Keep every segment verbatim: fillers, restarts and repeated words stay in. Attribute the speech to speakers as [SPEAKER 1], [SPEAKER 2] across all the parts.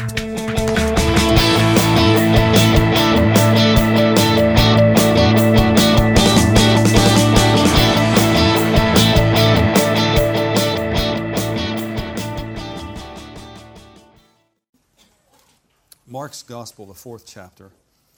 [SPEAKER 1] Mark's Gospel, the fourth chapter.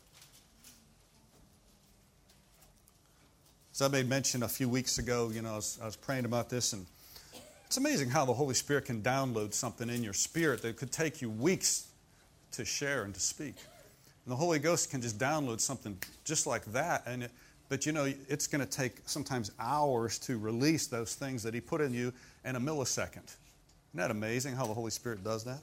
[SPEAKER 1] As I made mention a few weeks ago, you know, I was, I was praying about this, and it's amazing how the Holy Spirit can download something in your spirit that could take you weeks to share and to speak. And the Holy Ghost can just download something just like that, and it, but you know, it's going to take sometimes hours to release those things that He put in you in a millisecond. Isn't that amazing how the Holy Spirit does that?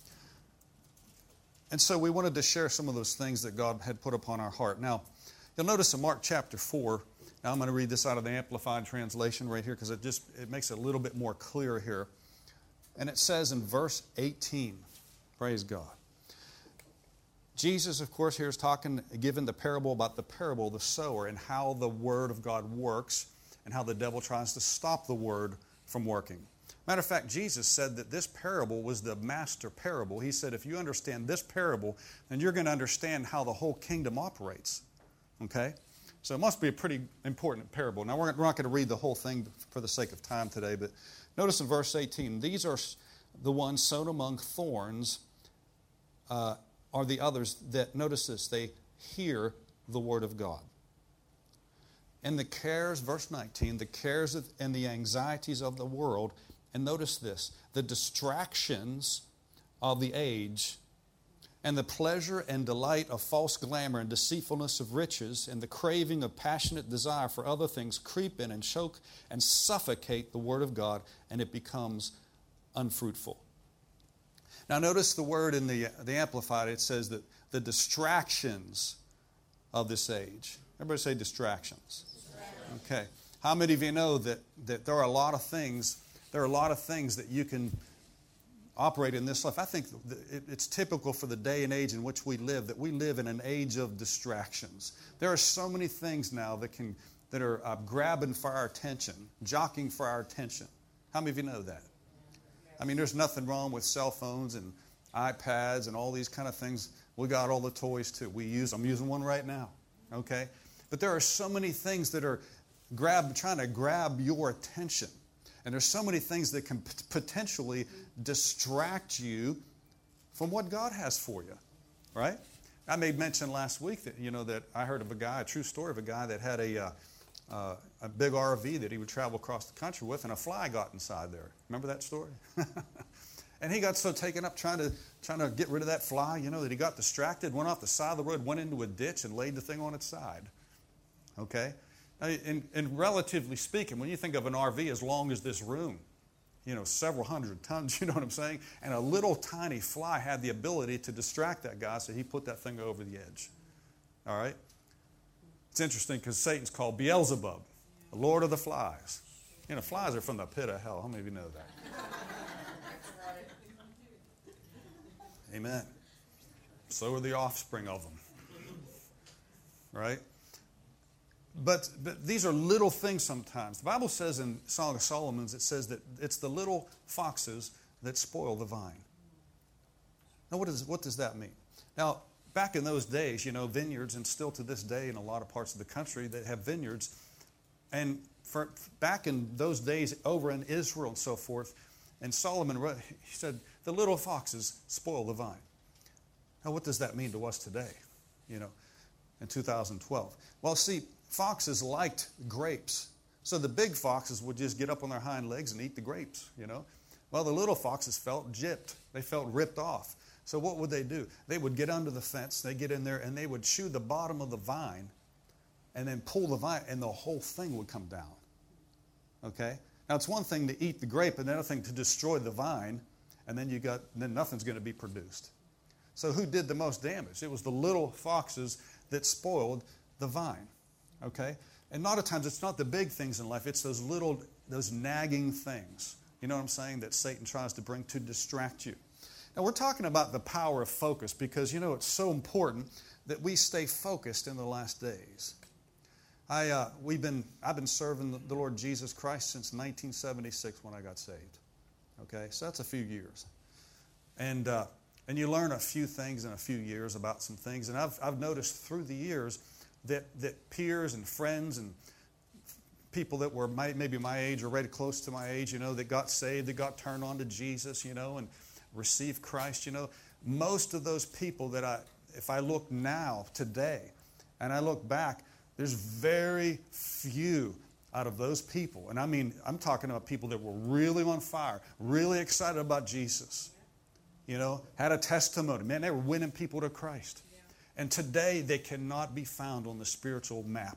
[SPEAKER 1] And so we wanted to share some of those things that God had put upon our heart. Now, you'll notice in Mark chapter four, now I'm going to read this out of the Amplified Translation right here because it just it makes it a little bit more clear here. And it says in verse eighteen, praise God. Jesus, of course, here is talking, given the parable about the parable of the sower and how the Word of God works and how the devil tries to stop the Word from working. Matter of fact, Jesus said that this parable was the master parable. He said, if you understand this parable, then you're going to understand how the whole kingdom operates. Okay? So it must be a pretty important parable. Now, we're not going to read the whole thing for the sake of time today, but notice in verse eighteen, these are the ones sown among thorns, uh, are the others that, notice this, they hear the word of God. And the cares, verse nineteen, the cares and the anxieties of the world. And notice this, the distractions of the age and the pleasure and delight of false glamour and deceitfulness of riches and the craving of passionate desire for other things creep in and choke and suffocate the Word of God, and it becomes unfruitful. Now notice the word in the, the Amplified, it says that the distractions of this age. Everybody say distractions. Distractions. Okay. How many of you know that, that there are a lot of things There are a lot of things that you can operate in this life. I think it's typical for the day and age in which we live that we live in an age of distractions. There are so many things now that can that are uh, grabbing for our attention, jockeying for our attention. How many of you know that? I mean, there's nothing wrong with cell phones and iPads and all these kind of things. We got all the toys too. We use. I'm using one right now. Okay, but there are so many things that are grab trying to grab your attention. And there's so many things that can p- potentially distract you from what God has for you, right? I made mention last week that, you know, that I heard of a guy, a true story of a guy that had a, uh, uh, a big R V that he would travel across the country with, and a fly got inside there. Remember that story? And he got so taken up trying to trying to get rid of that fly, you know, that he got distracted, went off the side of the road, went into a ditch, and laid the thing on its side. Okay? And, and relatively speaking, when you think of an R V as long as this room, you know, several hundred tons, you know what I'm saying? And a little tiny fly had the ability to distract that guy, so he put that thing over the edge. All right? It's interesting because Satan's called Beelzebub, the Lord of the Flies. You know, flies are from the pit of hell. How many of you know that? Amen. So are the offspring of them. Right? But, but these are little things sometimes. The Bible says in Song of Solomon, it says that it's the little foxes that spoil the vine. Now, what, is, what does that mean? Now, back in those days, you know, vineyards, and still to this day in a lot of parts of the country that have vineyards, and for, back in those days over in Israel and so forth, and Solomon, he said, the little foxes spoil the vine. Now, what does that mean to us today, you know, in two thousand twelve? Well, see, foxes liked grapes. So the big foxes would just get up on their hind legs and eat the grapes, you know. Well, the little foxes felt gypped. They felt ripped off. So what would they do? They would get under the fence, they get in there, and they would chew the bottom of the vine and then pull the vine, and the whole thing would come down. Okay? Now, it's one thing to eat the grape, and another thing to destroy the vine, and then you got then nothing's going to be produced. So who did the most damage? It was the little foxes that spoiled the vine. Okay? And a lot of times it's not the big things in life, it's those little, those nagging things. You know what I'm saying? That Satan tries to bring to distract you. Now we're talking about the power of focus because, you know, it's so important that we stay focused in the last days. I, uh, we've been, I've been serving the, the Lord Jesus Christ since nineteen seventy-six when I got saved. Okay? So that's a few years. And uh, And you learn a few things in a few years about some things. And I've, I've noticed through the years that, that peers and friends and people that were my, maybe my age or right close to my age, you know, that got saved, that got turned on to Jesus, you know, and received Christ, you know. Most of those people that I, if I look now, today, and I look back, there's very few out of those people. And I mean, I'm talking about people that were really on fire, really excited about Jesus. You know, had a testimony. Man, they were winning people to Christ. Yeah. And today, they cannot be found on the spiritual map.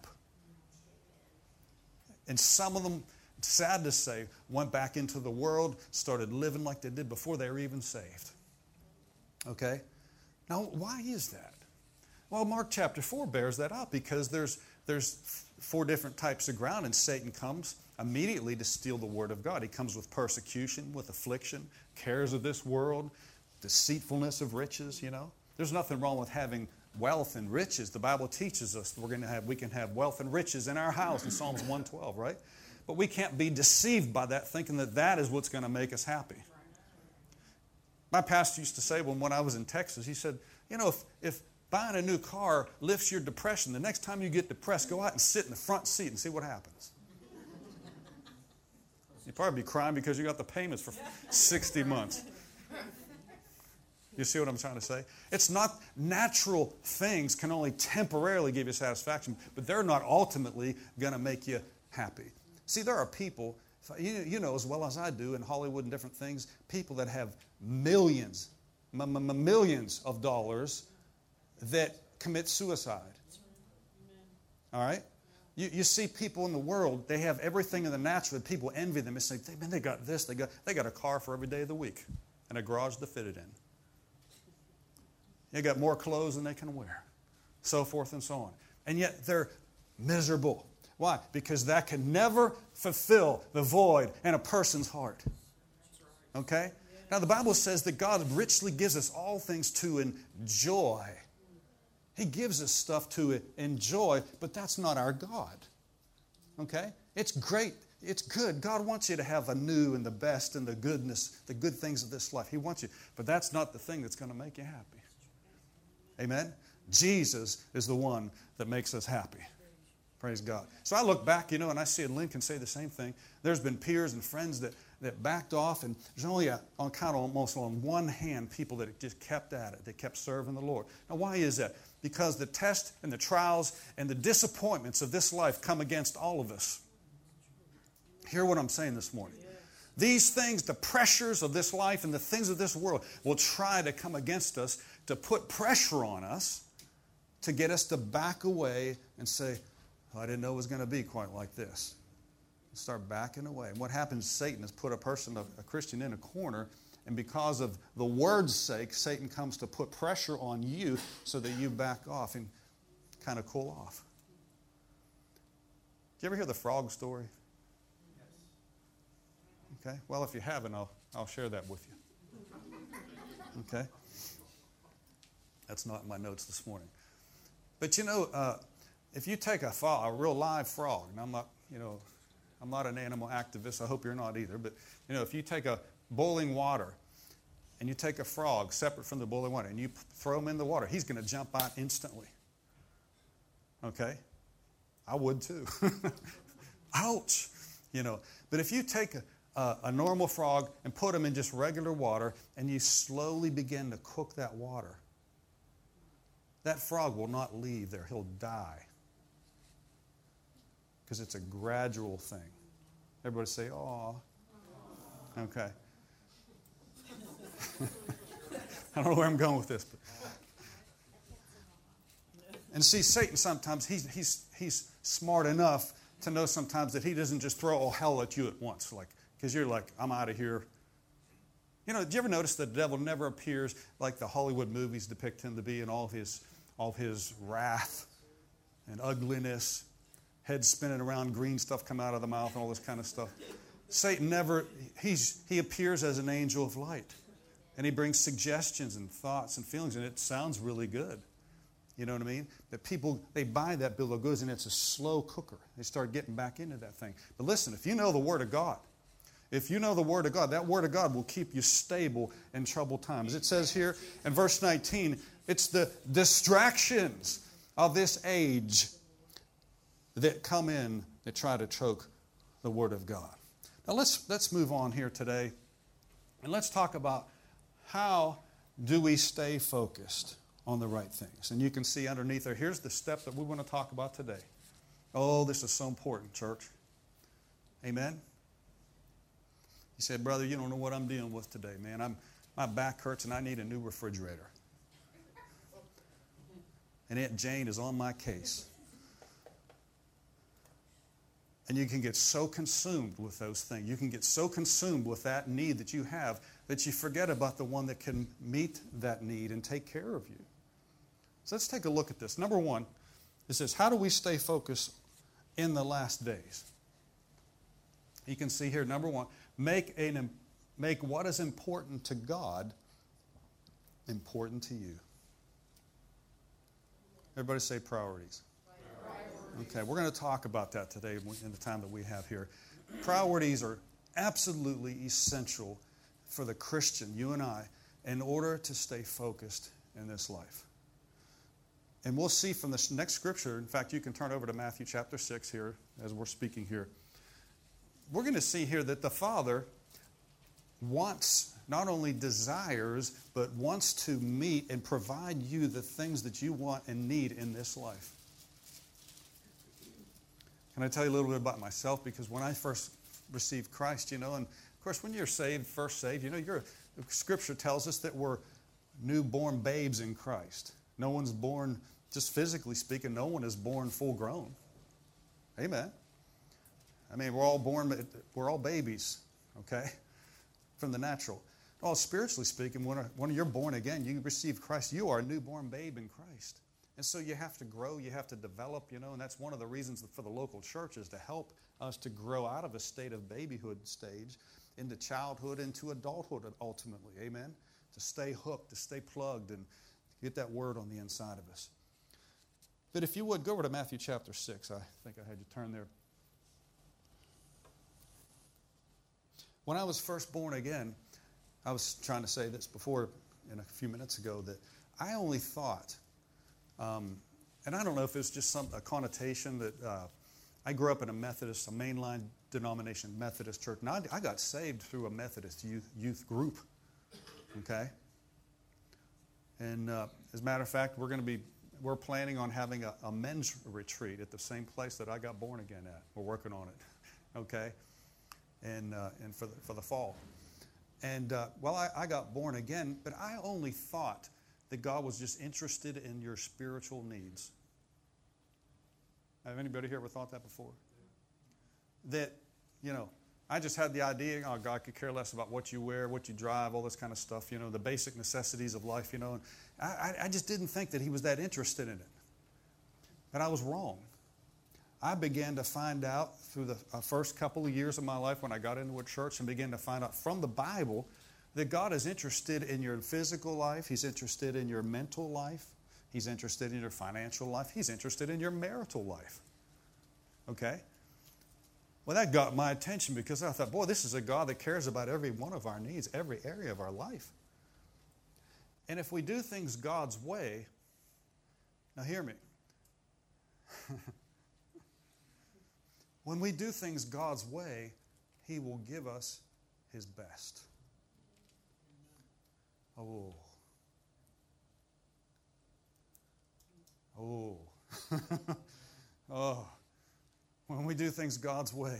[SPEAKER 1] And some of them, sad to say, went back into the world, started living like they did before they were even saved. Okay? Now, why is that? Well, Mark chapter four bears that out because there's, there's four different types of ground, and Satan comes immediately to steal the word of God. He comes with persecution, with affliction, cares of this world, deceitfulness of riches, you know. There's nothing wrong with having wealth and riches. The Bible teaches us that we're going to have, we can have wealth and riches in our house in Psalms one twelve, right? But we can't be deceived by that, thinking that that is what's going to make us happy. My pastor used to say when, when I was in Texas, he said, you know, if, if buying a new car lifts your depression, the next time you get depressed, go out and sit in the front seat and see what happens. You'd probably be crying because you got the payments for sixty months. You see what I'm trying to say? It's not natural things can only temporarily give you satisfaction, but they're not ultimately going to make you happy. See, there are people, you, you know as well as I do in Hollywood and different things, people that have millions, m- m- millions of dollars that commit suicide. All right? You, you see people in the world, they have everything in the natural, and people envy them and say, man, they got this, they got, they got a car for every day of the week and a garage to fit it in. They got more clothes than they can wear, so forth and so on. And yet they're miserable. Why? Because that can never fulfill the void in a person's heart. Okay? Now the Bible says that God richly gives us all things to enjoy. He gives us stuff to enjoy, but that's not our God. Okay? It's great. It's good. God wants you to have a new and the best and the goodness, the good things of this life. He wants you. But that's not the thing that's going to make you happy. Amen? Jesus is the one that makes us happy. Praise God. So I look back, you know, and I see Lincoln say the same thing. There's been peers and friends that, that backed off, and there's only a, on count almost on one hand people that just kept at it. They kept serving the Lord. Now, why is that? Because the tests and the trials and the disappointments of this life come against all of us. Hear what I'm saying this morning. These things, the pressures of this life and the things of this world will try to come against us to put pressure on us to get us to back away and say, oh, I didn't know it was going to be quite like this. Start backing away. And what happens, Satan has put a person, a, a Christian in a corner, and because of the word's sake, Satan comes to put pressure on you so that you back off and kind of cool off. Did you ever hear the frog story? Okay, well, if you haven't, I'll, I'll share that with you. Okay? That's not in my notes this morning. But you know, uh, if you take a, frog, a real live frog, and I'm not, you know, I'm not an animal activist, I hope you're not either, but you know, if you take a boiling water and you take a frog separate from the boiling water and you throw him in the water, he's going to jump out instantly. Okay? I would too. Ouch! You know, but if you take a Uh, a normal frog and put them in just regular water and you slowly begin to cook that water, that frog will not leave there. He'll die. Because it's a gradual thing. Everybody say, aw. Okay. I don't know where I'm going with this. But. And see, Satan sometimes, he's, he's, he's smart enough to know sometimes that he doesn't just throw all hell at you at once. Like, because you're like, I'm out of here. You know, did you ever notice the devil never appears like the Hollywood movies depict him to be in all of his, all of his wrath and ugliness, head spinning around, green stuff come out of the mouth and all this kind of stuff? Satan never, he's, he appears as an angel of light. And he brings suggestions and thoughts and feelings, and it sounds really good. You know what I mean? That people, they buy that bill of goods, and it's a slow cooker. They start getting back into that thing. But listen, if you know the Word of God, If you know the Word of God, that Word of God will keep you stable in troubled times. It says here in verse nineteen, it's the distractions of this age that come in that try to choke the Word of God. Now let's, let's move on here today, and let's talk about how do we stay focused on the right things. And you can see underneath there, here's the step that we want to talk about today. Oh, this is so important, church. Amen? He said, brother, you don't know what I'm dealing with today, man. I'm, my back hurts and I need a new refrigerator. And Aunt Jane is on my case. And you can get so consumed with those things. You can get so consumed with that need that you have that you forget about the one that can meet that need and take care of you. So let's take a look at this. Number one, it says, how do we stay focused in the last days? You can see here, number one, make, an, make what is important to God important to you. Everybody say priorities. Okay, we're going to talk about that today in the time that we have here. Priorities are absolutely essential for the Christian, you and I, in order to stay focused in this life. And we'll see from this next scripture, in fact, you can turn over to Matthew chapter six here as we're speaking here. We're going to see here that the Father wants, not only desires, but wants to meet and provide you the things that you want and need in this life. Can I tell you a little bit about myself? Because when I first received Christ, you know, and of course when you're saved, first saved, you know, you're, Scripture tells us that we're newborn babes in Christ. No one's born, just physically speaking, no one is born full grown. Amen. I mean, we're all born, we're all babies, okay, from the natural. All spiritually speaking, when, when you're born again, you receive Christ, you are a newborn babe in Christ. And so you have to grow, you have to develop, you know, and that's one of the reasons for the local church is to help us to grow out of a state of babyhood stage into childhood, into adulthood ultimately, amen? To stay hooked, to stay plugged, and get that word on the inside of us. But if you would, go over to Matthew chapter six. I think I had you turn there. When I was first born again, I was trying to say this before in a few minutes ago, that I only thought, um, and I don't know if it's just some a connotation that uh, I grew up in a Methodist, a mainline denomination Methodist church. And I, I got saved through a Methodist youth, youth group, okay? And uh, as a matter of fact, we're going to be, we're planning on having a, a men's retreat at the same place that I got born again at. We're working on it, okay? And uh, and for the, for the fall. And, uh, well, I, I got born again, but I only thought that God was just interested in your spiritual needs. Have anybody here ever thought that before? That, you know, I just had the idea, oh, God could care less about what you wear, what you drive, all this kind of stuff, you know, the basic necessities of life, you know. And I, I just didn't think that He was that interested in it. But I was wrong. I began to find out through the uh, first couple of years of my life when I got into a church and began to find out from the Bible that God is interested in your physical life. He's interested in your mental life. He's interested in your financial life. He's interested in your marital life. Okay? Well, that got my attention because I thought, boy, this is a God that cares about every one of our needs, every area of our life. And if we do things God's way, now hear me. When we do things God's way, He will give us His best. Oh. Oh. Oh. When we do things God's way,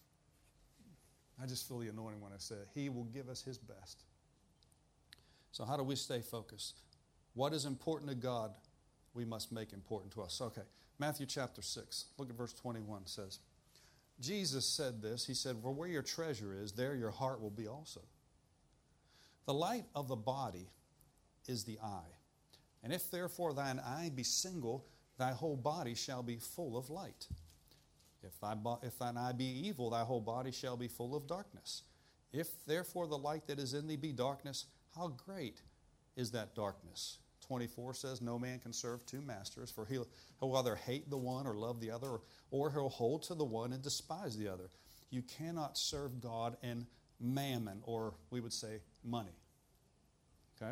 [SPEAKER 1] I just feel the anointing when I say it. He will give us His best. So how do we stay focused? What is important to God, we must make important to us. Okay, Matthew chapter six. Look at verse twenty-one. It says, Jesus said this. He said, "For where your treasure is, there your heart will be also. The light of the body is the eye. And if therefore thine eye be single, thy whole body shall be full of light. If, thy bo- if thine eye be evil, thy whole body shall be full of darkness. If therefore the light that is in thee be darkness, how great is that darkness?" twenty-four says, "No man can serve two masters, for he'll, he'll either hate the one or love the other, or, or he'll hold to the one and despise the other. you cannot serve God and mammon, or we would say money. Okay?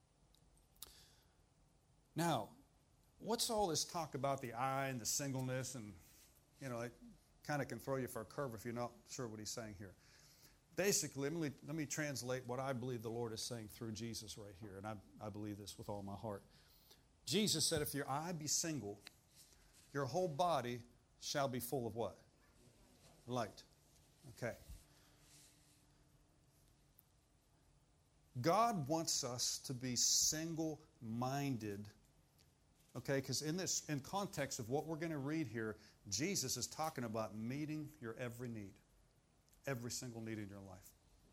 [SPEAKER 1] Now, what's all this talk about the I and the singleness, and, you know, it kind of can throw you for a curve if you're not sure what he's saying here. Basically, let me, let me translate what I believe the Lord is saying through Jesus right here, and I, I believe this with all my heart. Jesus said, if your eye be single, your whole body shall be full of what? Light. Okay. God wants us to be single-minded, okay, because in this, in context of what we're going to read here, Jesus is talking about meeting your every need, every single need in your life.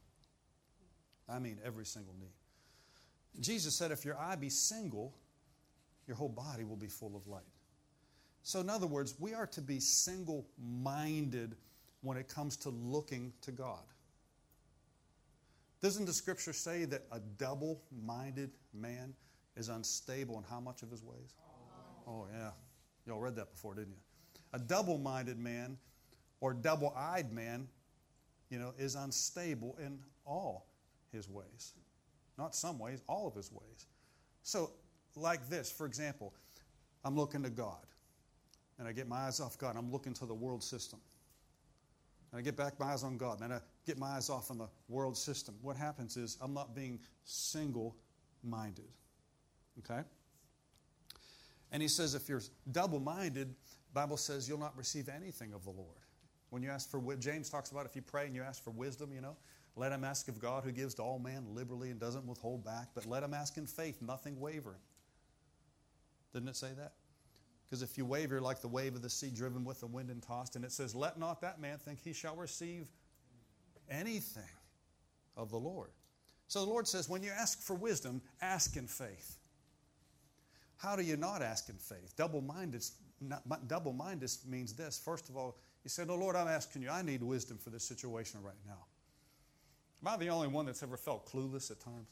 [SPEAKER 1] I mean every single need. Jesus said, if your eye be single, your whole body will be full of light. So in other words, we are to be single-minded when it comes to looking to God. Doesn't the Scripture say that a double-minded man is unstable in how much of his ways? Oh, yeah. Y'all read that before, didn't you? A double-minded man or double-eyed man, you know, is unstable in all his ways. Not some ways, all of his ways. So, like this, for example, I'm looking to God, and I get my eyes off God, and I'm looking to the world system. And I get back my eyes on God, and then I get my eyes off on the world system. What happens is I'm not being single-minded. Okay? And he says if you're double-minded, the Bible says you'll not receive anything of the Lord. When you ask for, James talks about if you pray and you ask for wisdom, you know, let him ask of God who gives to all men liberally and doesn't withhold back, but let him ask in faith, nothing wavering. Didn't it say that? Because if you waver, you're like the wave of the sea driven with the wind and tossed. And it says, let not that man think he shall receive anything of the Lord. So the Lord says, when you ask for wisdom, ask in faith. How do you not ask in faith? Double-minded, not, double-minded means this. First of all, you say, oh, Lord, I'm asking you, I need wisdom for this situation right now. Am I the only one that's ever felt clueless at times?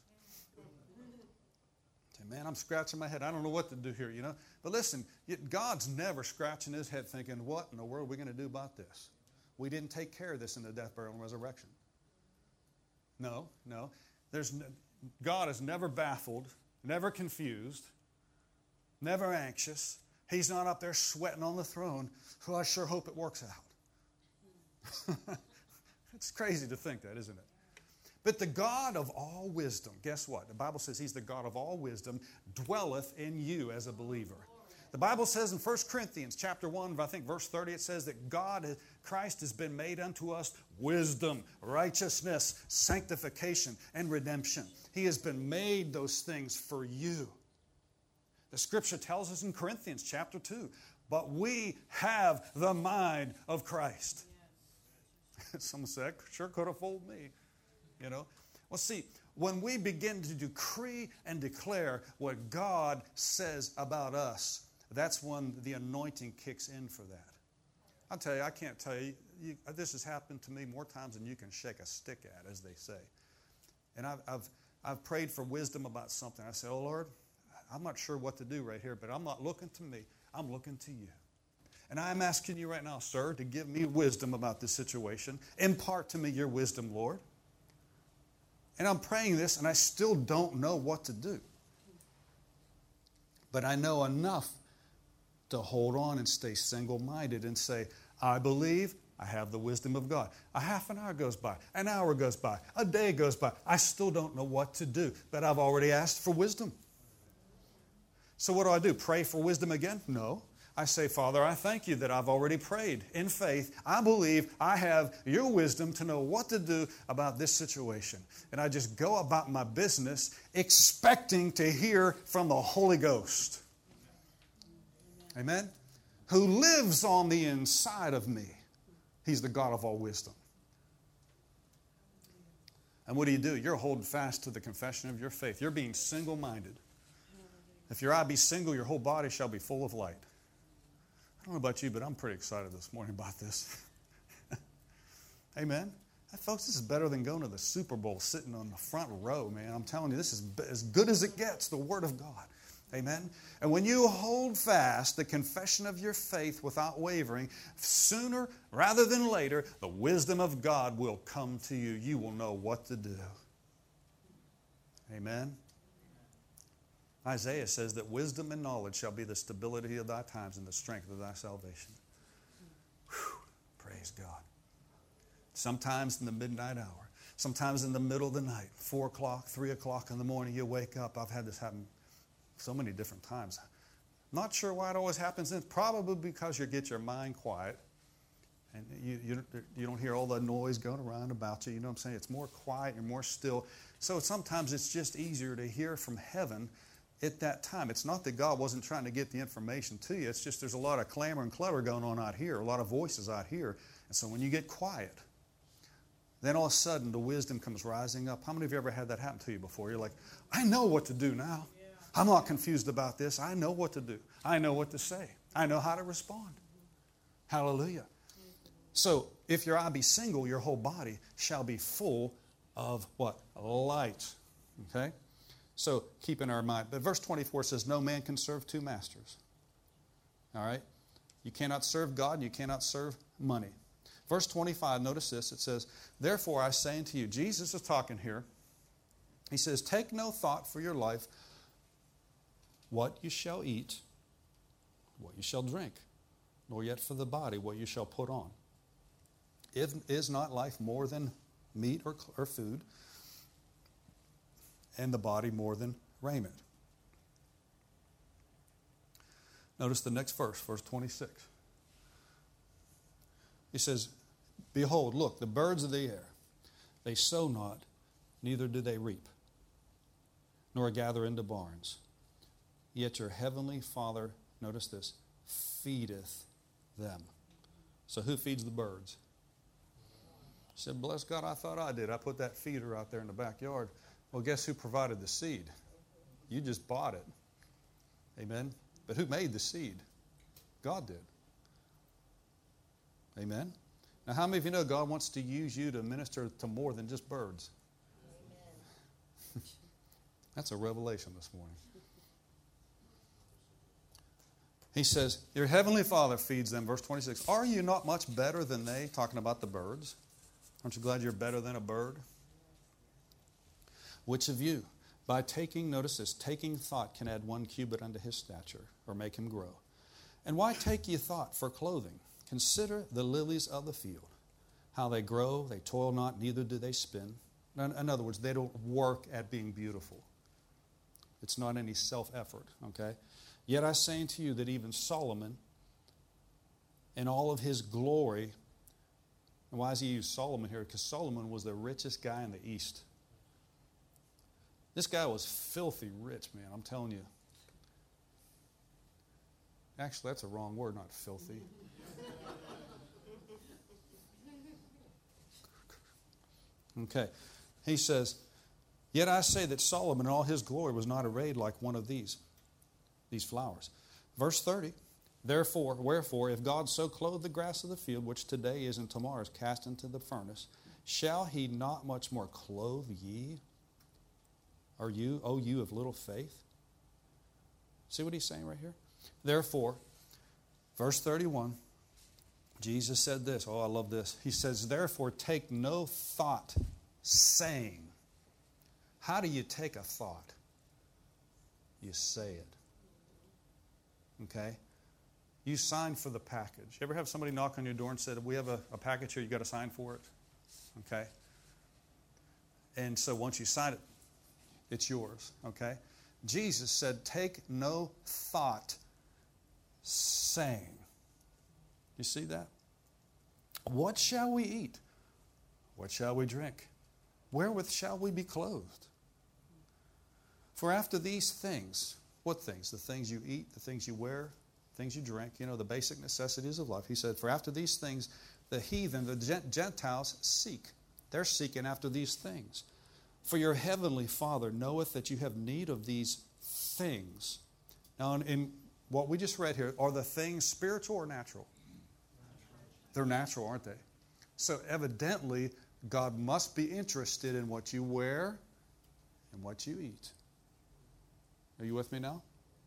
[SPEAKER 1] Man, I'm scratching my head. I don't know what to do here, you know. But listen, God's never scratching his head thinking, what in the world are we going to do about this? We didn't take care of this in the death, burial, and resurrection. No, no. There's no, God is never baffled, never confused, never anxious. He's not up there sweating on the throne. Well, I sure hope it works out. It's crazy to think that, isn't it? But the God of all wisdom, guess what? The Bible says he's the God of all wisdom, dwelleth in you as a believer. The Bible says in First Corinthians chapter one, I think verse thirty, it says that God, Christ has been made unto us wisdom, righteousness, sanctification, and redemption. He has been made those things for you. The Scripture tells us in Corinthians chapter two, but we have the mind of Christ. Yes. Someone said, sure could have fooled me. You know? Well, see, when we begin to decree and declare what God says about us, that's when the anointing kicks in for that. I'll tell you, I can't tell you, you this has happened to me more times than you can shake a stick at, as they say. And I've, I've, I've prayed for wisdom about something. I said, oh, Lord, I'm not sure what to do right here, but I'm not looking to me. I'm looking to you. And I'm asking you right now, sir, to give me wisdom about this situation. Impart to me your wisdom, Lord. And I'm praying this, and I still don't know what to do. But I know enough to hold on and stay single-minded and say, I believe I have the wisdom of God. A half an hour goes by, an hour goes by, a day goes by. I still don't know what to do, but I've already asked for wisdom. So what do I do? Pray for wisdom again? No. I say, Father, I thank you that I've already prayed in faith. I believe I have your wisdom to know what to do about this situation. And I just go about my business expecting to hear from the Holy Ghost. Amen? Who lives on the inside of me. He's the God of all wisdom. And what do you do? You're holding fast to the confession of your faith. You're being single-minded. If your eye be single, your whole body shall be full of light. I don't know about you, but I'm pretty excited this morning about this. Amen. Hey, folks, this is better than going to the Super Bowl sitting on the front row, man. I'm telling you, this is as good as it gets, the Word of God. Amen? And when you hold fast the confession of your faith without wavering, sooner rather than later, the wisdom of God will come to you. You will know what to do. Amen? Isaiah says that wisdom and knowledge shall be the stability of thy times and the strength of thy salvation. Whew, praise God. Sometimes in the midnight hour, sometimes in the middle of the night, four o'clock, three o'clock in the morning, you wake up. I've had this happen so many different times. Not sure why it always happens. It's probably because you get your mind quiet and you, you, you don't hear all the noise going around about you. You know what I'm saying? It's more quiet, you're more still. So sometimes it's just easier to hear from heaven at that time. It's not that God wasn't trying to get the information to you. It's just there's a lot of clamor and clutter going on out here, a lot of voices out here. And so when you get quiet, then all of a sudden the wisdom comes rising up. How many of you ever had that happen to you before? You're like, I know what to do now. I'm not confused about this. I know what to do. I know what to say. I know how to respond. Hallelujah. So if your eye be single, your whole body shall be full of what? Light. Okay? So keep in our mind. But verse twenty-four says, no man can serve two masters. All right? You cannot serve God and you cannot serve money. Verse twenty-five, notice this. It says, therefore I say unto you, Jesus is talking here. He says, take no thought for your life, what you shall eat, what you shall drink, nor yet for the body what you shall put on. If, is not life more than meat or, or food, and the body more than raiment? Notice the next verse, verse twenty-six. He says, behold, look, the birds of the air, they sow not, neither do they reap, nor gather into barns. Yet your heavenly Father, notice this, feedeth them. So who feeds the birds? He said, bless God, I thought I did. I put that feeder out there in the backyard. Well, guess who provided the seed? You just bought it. Amen? But who made the seed? God did. Amen? Now, how many of you know God wants to use you to minister to more than just birds? Amen. That's a revelation this morning. He says, your heavenly Father feeds them. Verse twenty-six, are you not much better than they? Talking about the birds. Aren't you glad you're better than a bird? Which of you, by taking, notice this, taking thought can add one cubit unto his stature, or make him grow? And why take ye thought for clothing? Consider the lilies of the field, how they grow, they toil not, neither do they spin. In other words, they don't work at being beautiful. It's not any self-effort, okay? Yet I say unto you that even Solomon, in all of his glory, and why does he use Solomon here? Because Solomon was the richest guy in the East. This guy was filthy rich, man, I'm telling you. Actually, that's a wrong word, not filthy. Okay. He says, yet I say that Solomon in all his glory was not arrayed like one of these, these flowers. Verse thirty, therefore, wherefore, if God so clothe the grass of the field, which today is and tomorrow is cast into the furnace, shall he not much more clothe ye? Are you, O you of little faith? See what he's saying right here? Therefore, verse thirty-one, Jesus said this. Oh, I love this. He says, therefore, take no thought, saying. How do you take a thought? You say it. Okay? You sign for the package. You ever have somebody knock on your door and said, we have a, a package here, you got to sign for it? Okay? And so once you sign it, it's yours. Okay? Jesus said, take no thought, saying. You see that? What shall we eat? What shall we drink? Wherewith shall we be clothed? For after these things, what things? The things you eat, the things you wear, things you drink, you know, the basic necessities of life. He said, for after these things, the heathen, the Gentiles seek. They're seeking after these things. For your heavenly Father knoweth that you have need of these things. Now, in, in what we just read here, are the things spiritual or natural? They're natural, aren't they? So evidently, God must be interested in what you wear and what you eat. Are you with me now?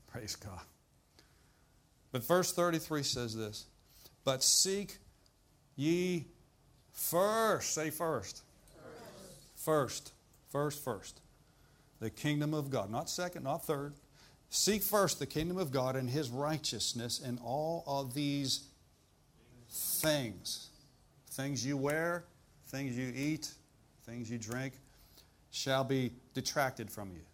[SPEAKER 1] Praise God. But verse thirty-three says this, but seek ye first, say first. First. First, first. The kingdom of God. Not second, not third. Seek first the kingdom of God and His righteousness, and all of these things, things you wear, things you eat, things you drink, shall be detracted from you.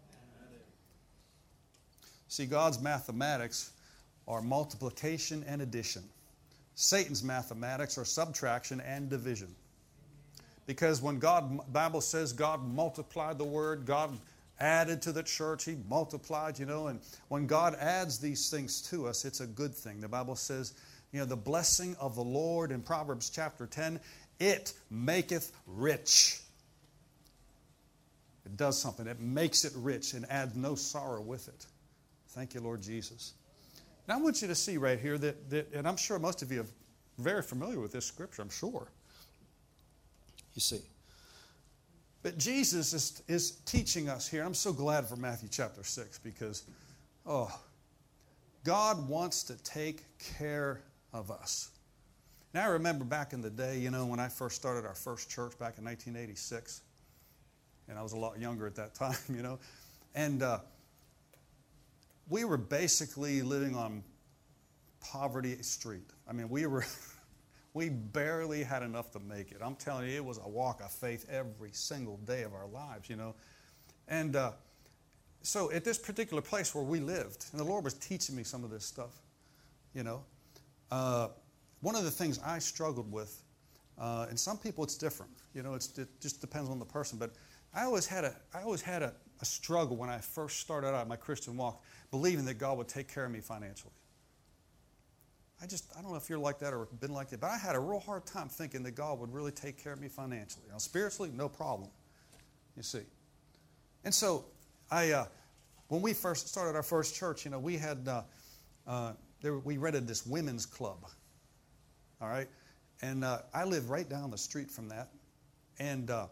[SPEAKER 1] See, God's mathematics are multiplication and addition. Satan's mathematics are subtraction and division. Because when God, the Bible says God multiplied the Word, God added to the church, He multiplied, you know, and when God adds these things to us, it's a good thing. The Bible says, you know, the blessing of the Lord in Proverbs chapter ten, it maketh rich. It does something. It makes it rich and adds no sorrow with it. Thank you, Lord Jesus. Now I want you to see right here that, that, and I'm sure most of you are very familiar with this scripture, I'm sure. You see. But Jesus is, is teaching us here. I'm so glad for Matthew chapter six because, oh, God wants to take care of us. Now I remember back in the day, you know, when I first started our first church back in nineteen eighty-six, and I was a lot younger at that time, you know, and uh, we were basically living on poverty street. I mean, we were, we barely had enough to make it. I'm telling you, it was a walk of faith every single day of our lives, you know. And uh, so at this particular place where we lived, and the Lord was teaching me some of this stuff, you know, uh, one of the things I struggled with, uh, and some people it's different, you know, it's, it just depends on the person, but I always had a, I always had a, a struggle when I first started out my Christian walk, believing that God would take care of me financially. I just, I don't know if you're like that or been like that, but I had a real hard time thinking that God would really take care of me financially. Now, spiritually, no problem, you see. And so, I, uh, when we first started our first church, you know, we had, uh, uh, there, we rented this women's club, all right? And uh, I lived right down the street from that. And uh,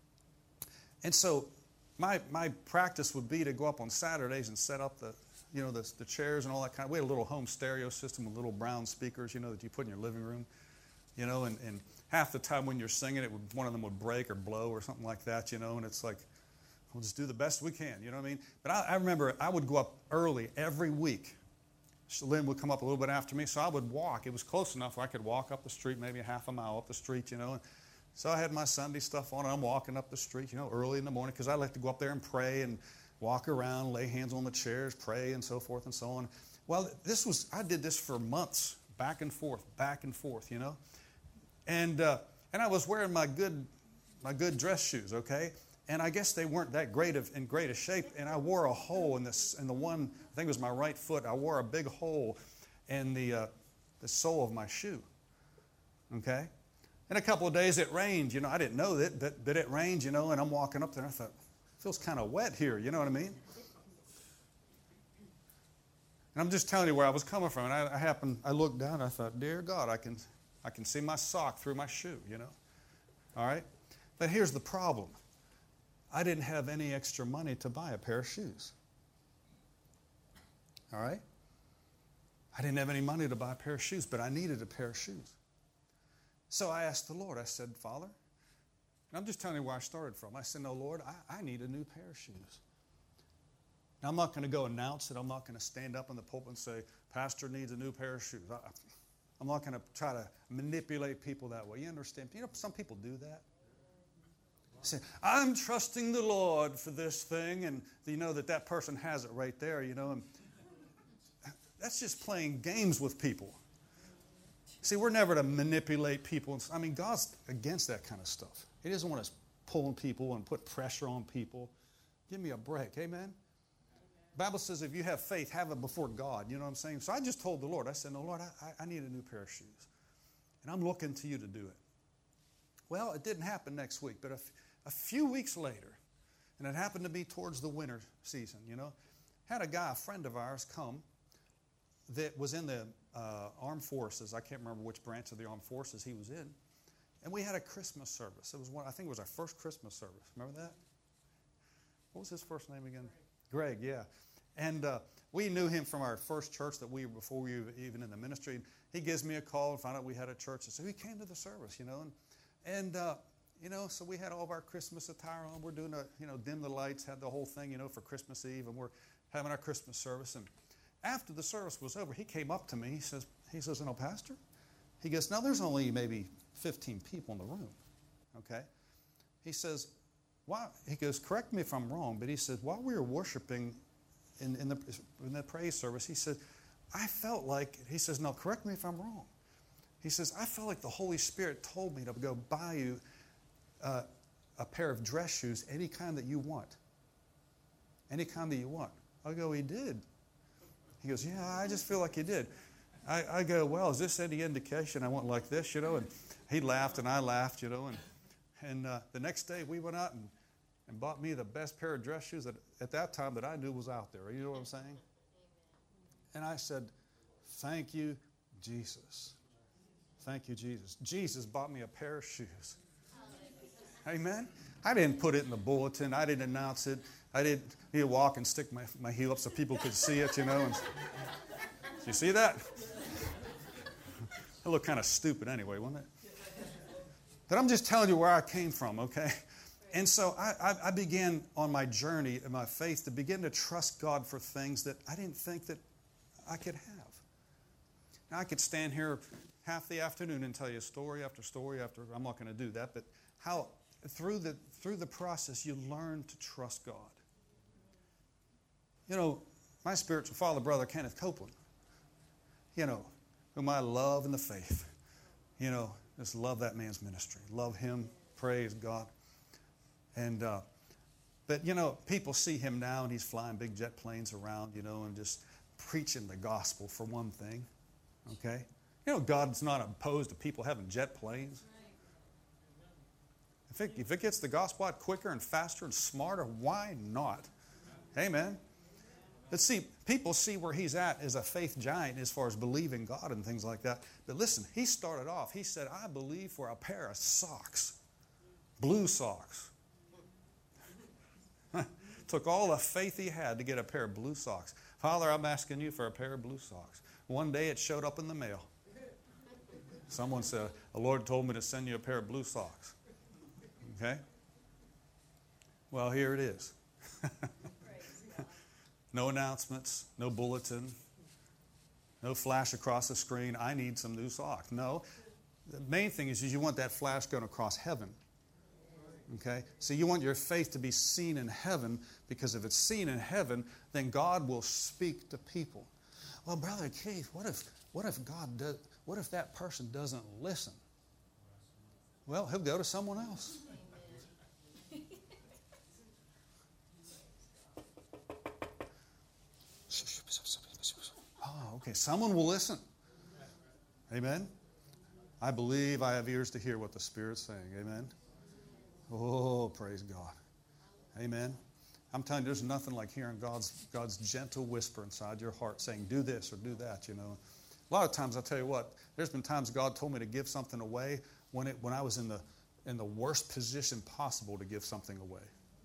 [SPEAKER 1] and so my my practice would be to go up on Saturdays and set up the, you know, the, the chairs and all that kind of. We had a little home stereo system with little brown speakers, you know, that you put in your living room, you know, and, and half the time when you're singing, it would, one of them would break or blow or something like that, you know, and it's like, we'll just do the best we can, you know what I mean? But I, I remember I would go up early every week. So Lynn would come up a little bit after me, so I would walk. It was close enough where I could walk up the street, maybe a half a mile up the street, you know. And so I had my Sunday stuff on, and I'm walking up the street, you know, early in the morning, because I like to go up there and pray and walk around, lay hands on the chairs, pray, and so forth and so on. Well, this was, I did this for months, back and forth, back and forth, you know. And uh, and I was wearing my good my good dress shoes, okay? And I guess they weren't that great of, in great a shape, and I wore a hole in this in the one, I think it was my right foot. I wore a big hole in the uh, the sole of my shoe. Okay, and a couple of days it rained. You know, I didn't know that, but but it rained. You know, and I'm walking up there, and I thought, it feels kind of wet here. You know what I mean? And I'm just telling you where I was coming from. And I, I happened, I looked down, and I thought, dear God, I can I can see my sock through my shoe. You know, all right. But here's the problem. I didn't have any extra money to buy a pair of shoes. All right? I didn't have any money to buy a pair of shoes, but I needed a pair of shoes. So I asked the Lord, I said, Father, and I'm just telling you where I started from. I said, no, Lord, I, I need a new pair of shoes. Now, I'm not going to go announce it. I'm not going to stand up in the pulpit and say, Pastor needs a new pair of shoes. I, I'm not going to try to manipulate people that way. You understand? You know, some people do that. Say, I'm trusting the Lord for this thing, and you know that that person has it right there, you know. And that's just playing games with people. See, we're never to manipulate people. I mean, God's against that kind of stuff. He doesn't want us pulling people and put pressure on people. Give me a break, amen? The Bible says if you have faith, have it before God, you know what I'm saying? So I just told the Lord, I said, no, Lord, I, I need a new pair of shoes, and I'm looking to you to do it. Well, it didn't happen next week, but if A few weeks later, and it happened to be towards the winter season, you know, had a guy, a friend of ours, come that was in the uh, armed forces. I can't remember which branch of the armed forces he was in. And we had a Christmas service. It was one, I think it was our first Christmas service. Remember that? What was his first name again? Greg, Greg yeah. And uh, we knew him from our first church that we were before we were even in the ministry. He gives me a call and found out we had a church. And so he came to the service, you know. And, and uh, you know, so we had all of our Christmas attire on. We're doing a, you know, dim the lights, had the whole thing, you know, for Christmas Eve. And we're having our Christmas service. And after the service was over, he came up to me. He says, he says, you know, Pastor, he goes, now there's only maybe fifteen people in the room, okay? He says, why? He goes, correct me if I'm wrong, but he said, while we were worshiping in, in, the, in the praise service, he said, I felt like, he says, no, correct me if I'm wrong. He says, I felt like the Holy Spirit told me to go buy you uh, a pair of dress shoes, any kind that you want. Any kind that you want. I go, he did. He goes, yeah, I just feel like he did. I, I go, well, is this any indication I want like this, you know? And he laughed and I laughed, you know. And, and uh, the next day we went out and, and bought me the best pair of dress shoes that, at that time that I knew was out there. You know what I'm saying? And I said, thank you, Jesus. Thank you, Jesus. Jesus bought me a pair of shoes. Amen? I didn't put it in the bulletin. I didn't announce it. I didn't you know, walk and stick my, my heel up so people could see it, you know. And, you see that? It looked kind of stupid anyway, wasn't it? But I'm just telling you where I came from, okay? And so I, I, I began on my journey in my faith to begin to trust God for things that I didn't think that I could have. Now, I could stand here half the afternoon and tell you story after story after. I'm not going to do that, but how through the through the process you learn to trust God. You know, my spiritual father, Brother Kenneth Copeland, you know, whom I love in the faith. You know, just love that man's ministry. Love him. Praise God. And, uh, but, you know, people see him now and he's flying big jet planes around, you know, and just preaching the gospel for one thing. Okay? You know, God's not opposed to people having jet planes. If it, if it gets the gospel out quicker and faster and smarter, why not? Amen. But see, people see where he's at as a faith giant as far as believing God and things like that. But listen, he started off, he said, I believe for a pair of socks. Blue socks. Took all the faith he had to get a pair of blue socks. Father, I'm asking you for a pair of blue socks. One day it showed up in the mail. Someone said, the Lord told me to send you a pair of blue socks. Okay? Well, here it is. No announcements, no bulletin, no flash across the screen, I need some new socks. No. The main thing is, is you want that flash going across heaven. Okay? So you want your faith to be seen in heaven, because if it's seen in heaven, then God will speak to people. Well, Brother Keith, what if what if God does what if that person doesn't listen? Well, he'll go to someone else. Oh, okay. Someone will listen. Amen. I believe I have ears to hear what the Spirit's saying. Amen. Oh, praise God. Amen. I'm telling you, there's nothing like hearing God's God's gentle whisper inside your heart saying, do this or do that, you know. A lot of times, I'll tell you what, there's been times God told me to give something away when it when I was in the in the worst position possible to give something away.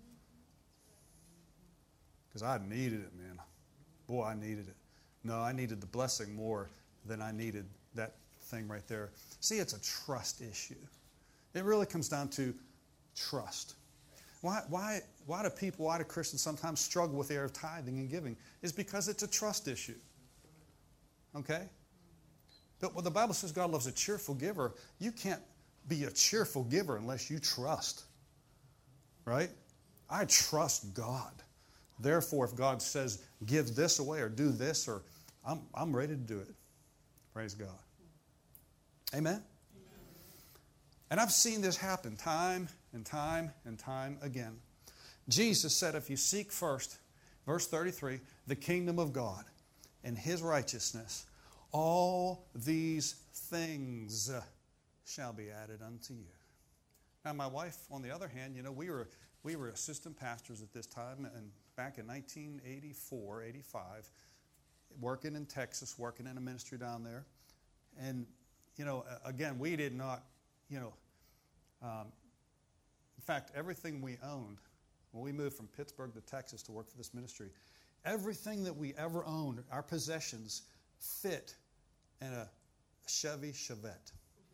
[SPEAKER 1] Because I needed it, man. Boy, I needed it. No, I needed the blessing more than I needed that thing right there. See, it's a trust issue. It really comes down to trust. Why, why, why do people, why do Christians sometimes struggle with the area of tithing and giving? Is because it's a trust issue. Okay? But when the Bible says God loves a cheerful giver, you can't be a cheerful giver unless you trust. Right? I trust God. Therefore, if God says, give this away or do this, or I'm, I'm ready to do it. Praise God. Amen? Amen? And I've seen this happen time and time and time again. Jesus said, if you seek first, verse thirty-three, the kingdom of God and His righteousness, all these things shall be added unto you. Now, my wife, on the other hand, you know, we were we were assistant pastors at this time, and back in nineteen eighty-four, eighty-five, working in Texas, working in a ministry down there. And, you know, again, we did not, you know, um, in fact, everything we owned, when we moved from Pittsburgh to Texas to work for this ministry, Everything that we ever owned, our possessions, fit in a Chevy Chevette.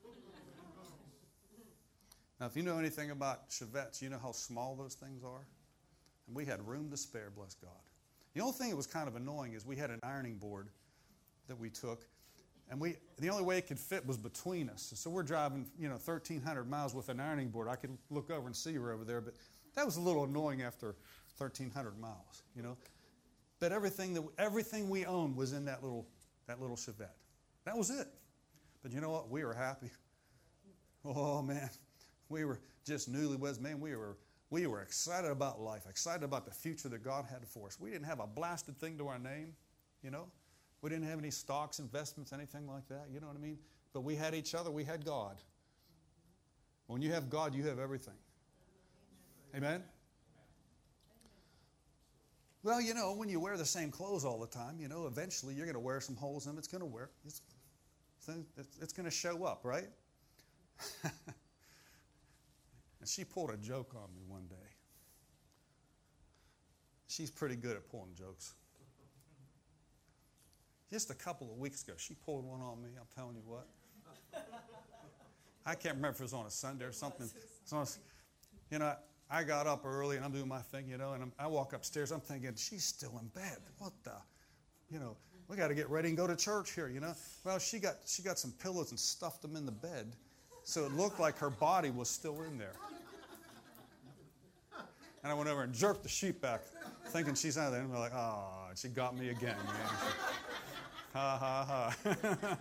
[SPEAKER 1] Now, if you know anything about Chevettes, you know how small those things are. And we had room to spare, bless God. The only thing that was kind of annoying is we had an ironing board that we took, and we the only way it could fit was between us. So we're driving, you know, thirteen hundred miles with an ironing board. I could look over and see her over there, but that was a little annoying after thirteen hundred miles, you know. But everything that everything we owned was in that little that little Chevette. That was it. But you know what? We were happy. Oh man, we were just newlyweds. Man, we were we were excited about life, excited about the future that God had for us. We didn't have a blasted thing to our name, you know. We didn't have any stocks, investments, anything like that. You know what I mean? But we had each other. We had God. When you have God, you have everything. Amen? Well, you know, when you wear the same clothes all the time, you know, eventually you're going to wear some holes in them. It's going to wear. It's, it's, it's going to show up, right? And she pulled a joke on me one day. She's pretty good at pulling jokes. Just a couple of weeks ago, she pulled one on me. I'm telling you what. I can't remember if it was on a Sunday or something. It's on a, you know, I got up early and I'm doing my thing, you know, and I'm, I walk upstairs. I'm thinking, she's still in bed. What the, you know, we got to get ready and go to church here, you know. Well, she got she got some pillows and stuffed them in the bed, so it looked like her body was still in there. And I went over and jerked the sheet back, thinking she's out there. And I'm like, oh, she got me again, man. Ha, ha, ha.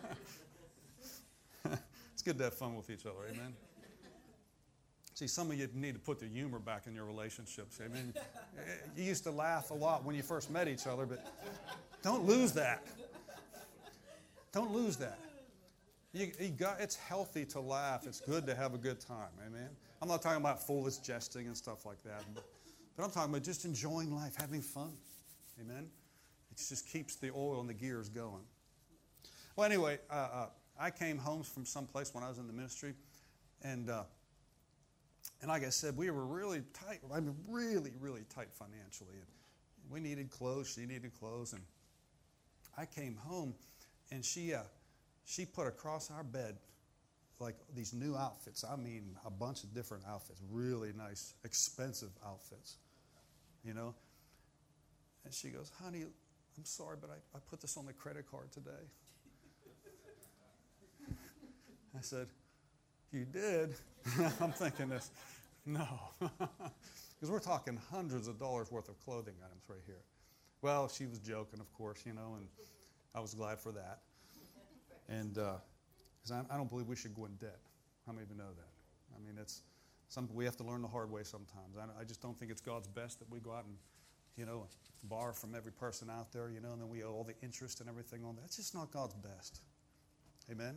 [SPEAKER 1] It's good to have fun with each other, amen? See, some of you need to put the humor back in your relationships, amen? You used to laugh a lot when you first met each other, but don't lose that. Don't lose that. You, you got, it's healthy to laugh. It's good to have a good time, amen? I'm not talking about foolish jesting and stuff like that, but, but I'm talking about just enjoying life, having fun, amen? It just keeps the oil and the gears going. Well, anyway, uh, uh, I came home from someplace when I was in the ministry, and uh, and like I said, we were really tight. I mean, really, really tight financially. And we needed clothes. She needed clothes, and I came home, and she uh, she put across our bed like these new outfits. I mean, a bunch of different outfits, really nice, expensive outfits, you know. And she goes, honey, I'm sorry, but I, I put this on the credit card today. I said, you did? I'm thinking this, no. Because we're talking hundreds of dollars worth of clothing items right here. Well, she was joking, of course, you know, and I was glad for that. And because uh, I, I don't believe we should go in debt. How many of you know that? I mean, it's something we have to learn the hard way sometimes. I, I just don't think it's God's best that we go out and, you know, borrow from every person out there, you know, and then we owe all the interest and everything on that. It's just not God's best. Amen?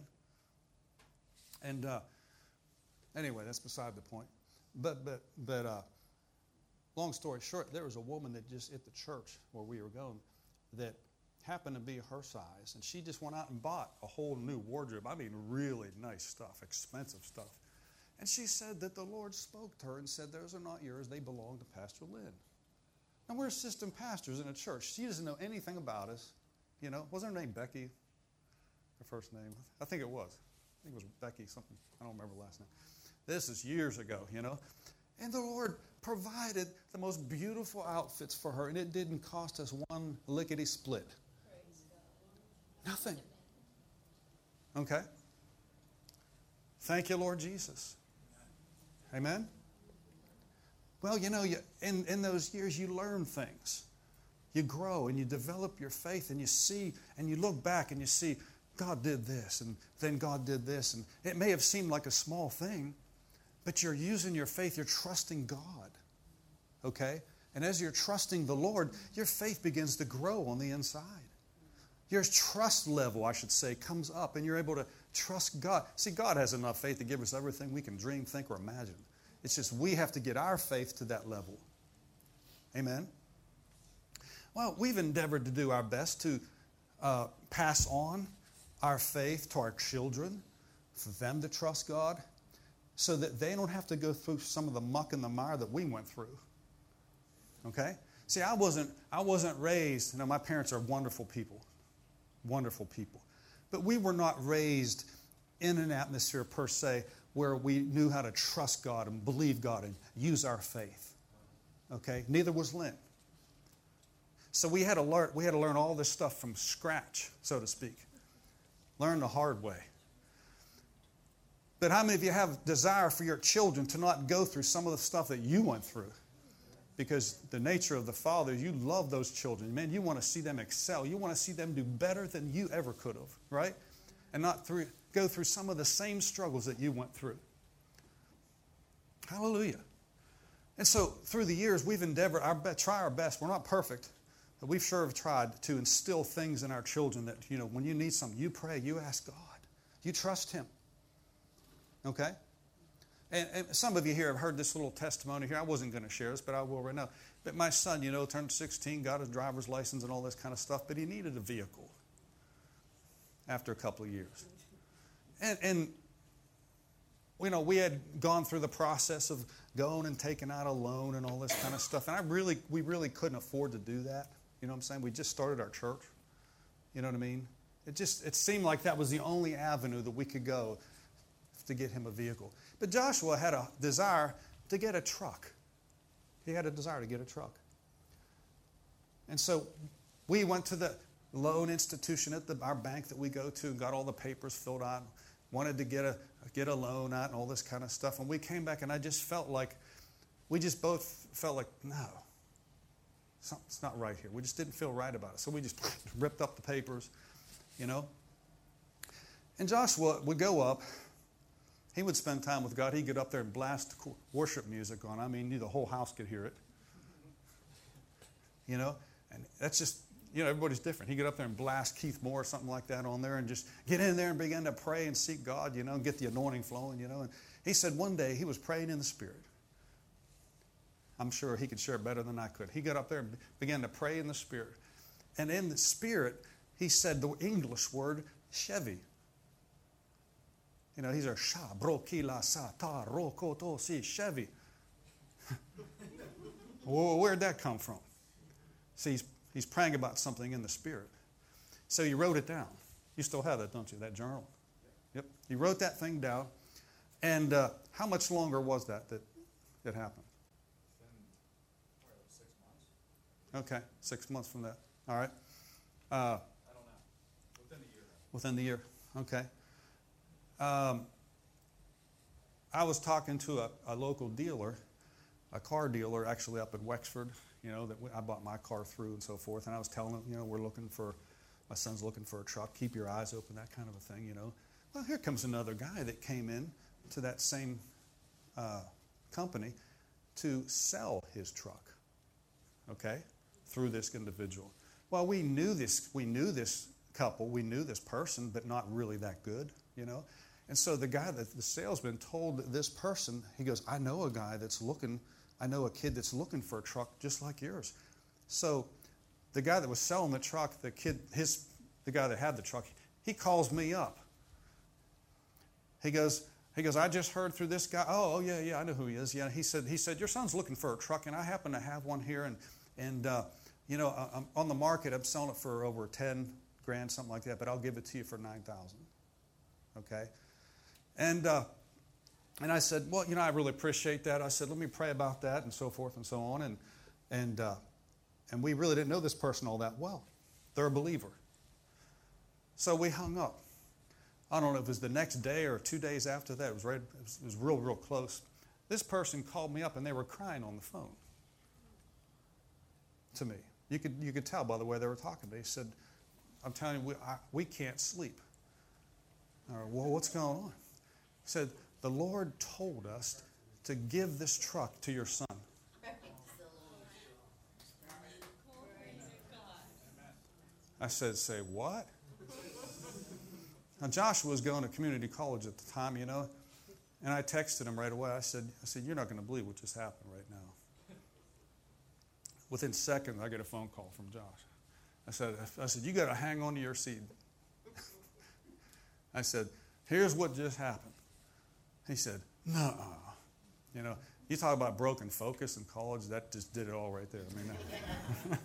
[SPEAKER 1] And uh, anyway, that's beside the point. But, but, but uh, long story short, there was a woman that just at the church where we were going that happened to be her size, and she just went out and bought a whole new wardrobe. I mean, really nice stuff, expensive stuff. And she said that the Lord spoke to her and said, those are not yours, they belong to Pastor Lynn. Now, we're assistant pastors in a church. She doesn't know anything about us. You know, wasn't her name Becky? Her first name? I think it was. I think it was Becky something. I don't remember the last name. This is years ago, you know. And the Lord provided the most beautiful outfits for her, and it didn't cost us one lickety-split. Nothing. Okay? Thank you, Lord Jesus. Amen? Well, you know, you, in, in those years, you learn things. You grow and you develop your faith and you see and you look back and you see, God did this and then God did this. And it may have seemed like a small thing, but you're using your faith. You're trusting God. Okay? And as you're trusting the Lord, your faith begins to grow on the inside. Your trust level, I should say, comes up and you're able to trust God. See, God has enough faith to give us everything we can dream, think, or imagine. It's just we have to get our faith to that level. Amen? Well, we've endeavored to do our best to uh, pass on our faith to our children, for them to trust God, so that they don't have to go through some of the muck and the mire that we went through. Okay? See, I wasn't, I wasn't raised, you know, my parents are wonderful people, wonderful people. But we were not raised in an atmosphere per se where we knew how to trust God and believe God and use our faith. Okay? Neither was Lynn. So we had to learn, we had to learn all this stuff from scratch, so to speak. Learn the hard way. But how many of you have desire for your children to not go through some of the stuff that you went through? Because the nature of the Father, you love those children. Man, you want to see them excel. You want to see them do better than you ever could have, right? And not through, go through some of the same struggles that you went through. Hallelujah. And so through the years, we've endeavored, our be- try our best. We're not perfect, but we've sure have tried to instill things in our children that, you know, when you need something, you pray, you ask God. You trust Him. Okay? And, and some of you here have heard this little testimony here. I wasn't going to share this, but I will right now. But my son, you know, turned sixteen, got his driver's license and all this kind of stuff, but he needed a vehicle after a couple of years. And, and you know, we had gone through the process of going and taking out a loan and all this kind of stuff. And I really, we really couldn't afford to do that. You know what I'm saying? We just started our church. You know what I mean? It just, it seemed like that was the only avenue that we could go to get him a vehicle. But Joshua had a desire to get a truck. He had a desire to get a truck. And so we went to the loan institution at the, our bank that we go to and got all the papers filled out, wanted to get a, get a loan out and all this kind of stuff. And we came back and I just felt like, we just both felt like, no, something's not right here. We just didn't feel right about it. So we just ripped up the papers, you know. And Joshua would go up. He would spend time with God. He'd get up there and blast worship music on. I mean, the whole house could hear it. You know? And that's just, you know, everybody's different. He'd get up there and blast Keith Moore or something like that on there and just get in there and begin to pray and seek God, you know, and get the anointing flowing, you know. And he said one day he was praying in the Spirit. I'm sure he could share better than I could. He got up there and began to pray in the Spirit. And in the Spirit, he said the English word, Chevy. You know, he's a sha, bro, ki, la, sa, ta, ro, ko, to, si, Chevy. Well, where'd that come from? See, he's, he's praying about something in the Spirit. So he wrote it down. You still have that, don't you, that journal? Yep. He wrote that thing down. And uh, how much longer was that that, that happened?
[SPEAKER 2] Six months.
[SPEAKER 1] Okay, six months from that. All right. Uh,
[SPEAKER 2] I don't know. Within the year.
[SPEAKER 1] Within the year. Okay. Um, I was talking to a, a local dealer, a car dealer actually up in Wexford, you know, that I bought my car through and so forth. And I was telling him, you know, we're looking for, my son's looking for a truck. Keep your eyes open, that kind of a thing, you know. Well, here comes another guy that came in to that same uh, company to sell his truck, okay, through this individual. Well, we knew this, we knew this couple, we knew this person, but not really that good, you know. And so the guy, that the salesman told this person, he goes, I know a guy that's looking, I know a kid that's looking for a truck just like yours. So the guy that was selling the truck, the kid, his, the guy that had the truck, he calls me up. He goes, he goes, I just heard through this guy. Oh, oh yeah, yeah, I know who he is. Yeah, he said, he said, your son's looking for a truck, and I happen to have one here, and and uh, you know, I'm on the market. I'm selling it for over ten grand, something like that, but I'll give it to you for nine thousand. Okay. And uh, and I said, well, you know, I really appreciate that. I said, let me pray about that and so forth and so on. And and uh, and we really didn't know this person all that well. They're a believer. So we hung up. I don't know if it was the next day or two days after that. It was, right, it was, it was real, real close. This person called me up and they were crying on the phone to me. You could you could tell by the way they were talking. They said, I'm telling you, we, I, we can't sleep. I went, well, what's going on? He said, the Lord told us to give this truck to your son. I said, say what? Now, Joshua was going to community college at the time, you know, and I texted him right away. I said, I said, you're not going to believe what just happened right now. Within seconds, I get a phone call from Josh. I said, I said, you got to hang on to your seat. I said, here's what just happened. He said, no, you know, You talk about broken focus in college, that just did it all right there. I mean, that,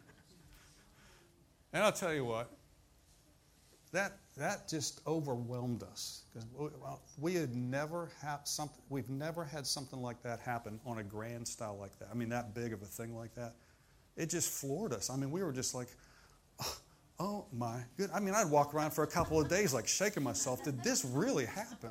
[SPEAKER 1] and I'll tell you what, that that just overwhelmed us because we had never had something. We've never had something like that happen on a grand style like that. I mean, that big of a thing like that. It just floored us. I mean, we were just like, oh, oh my good. I mean, I'd walk around for a couple of days like shaking myself. Did this really happen?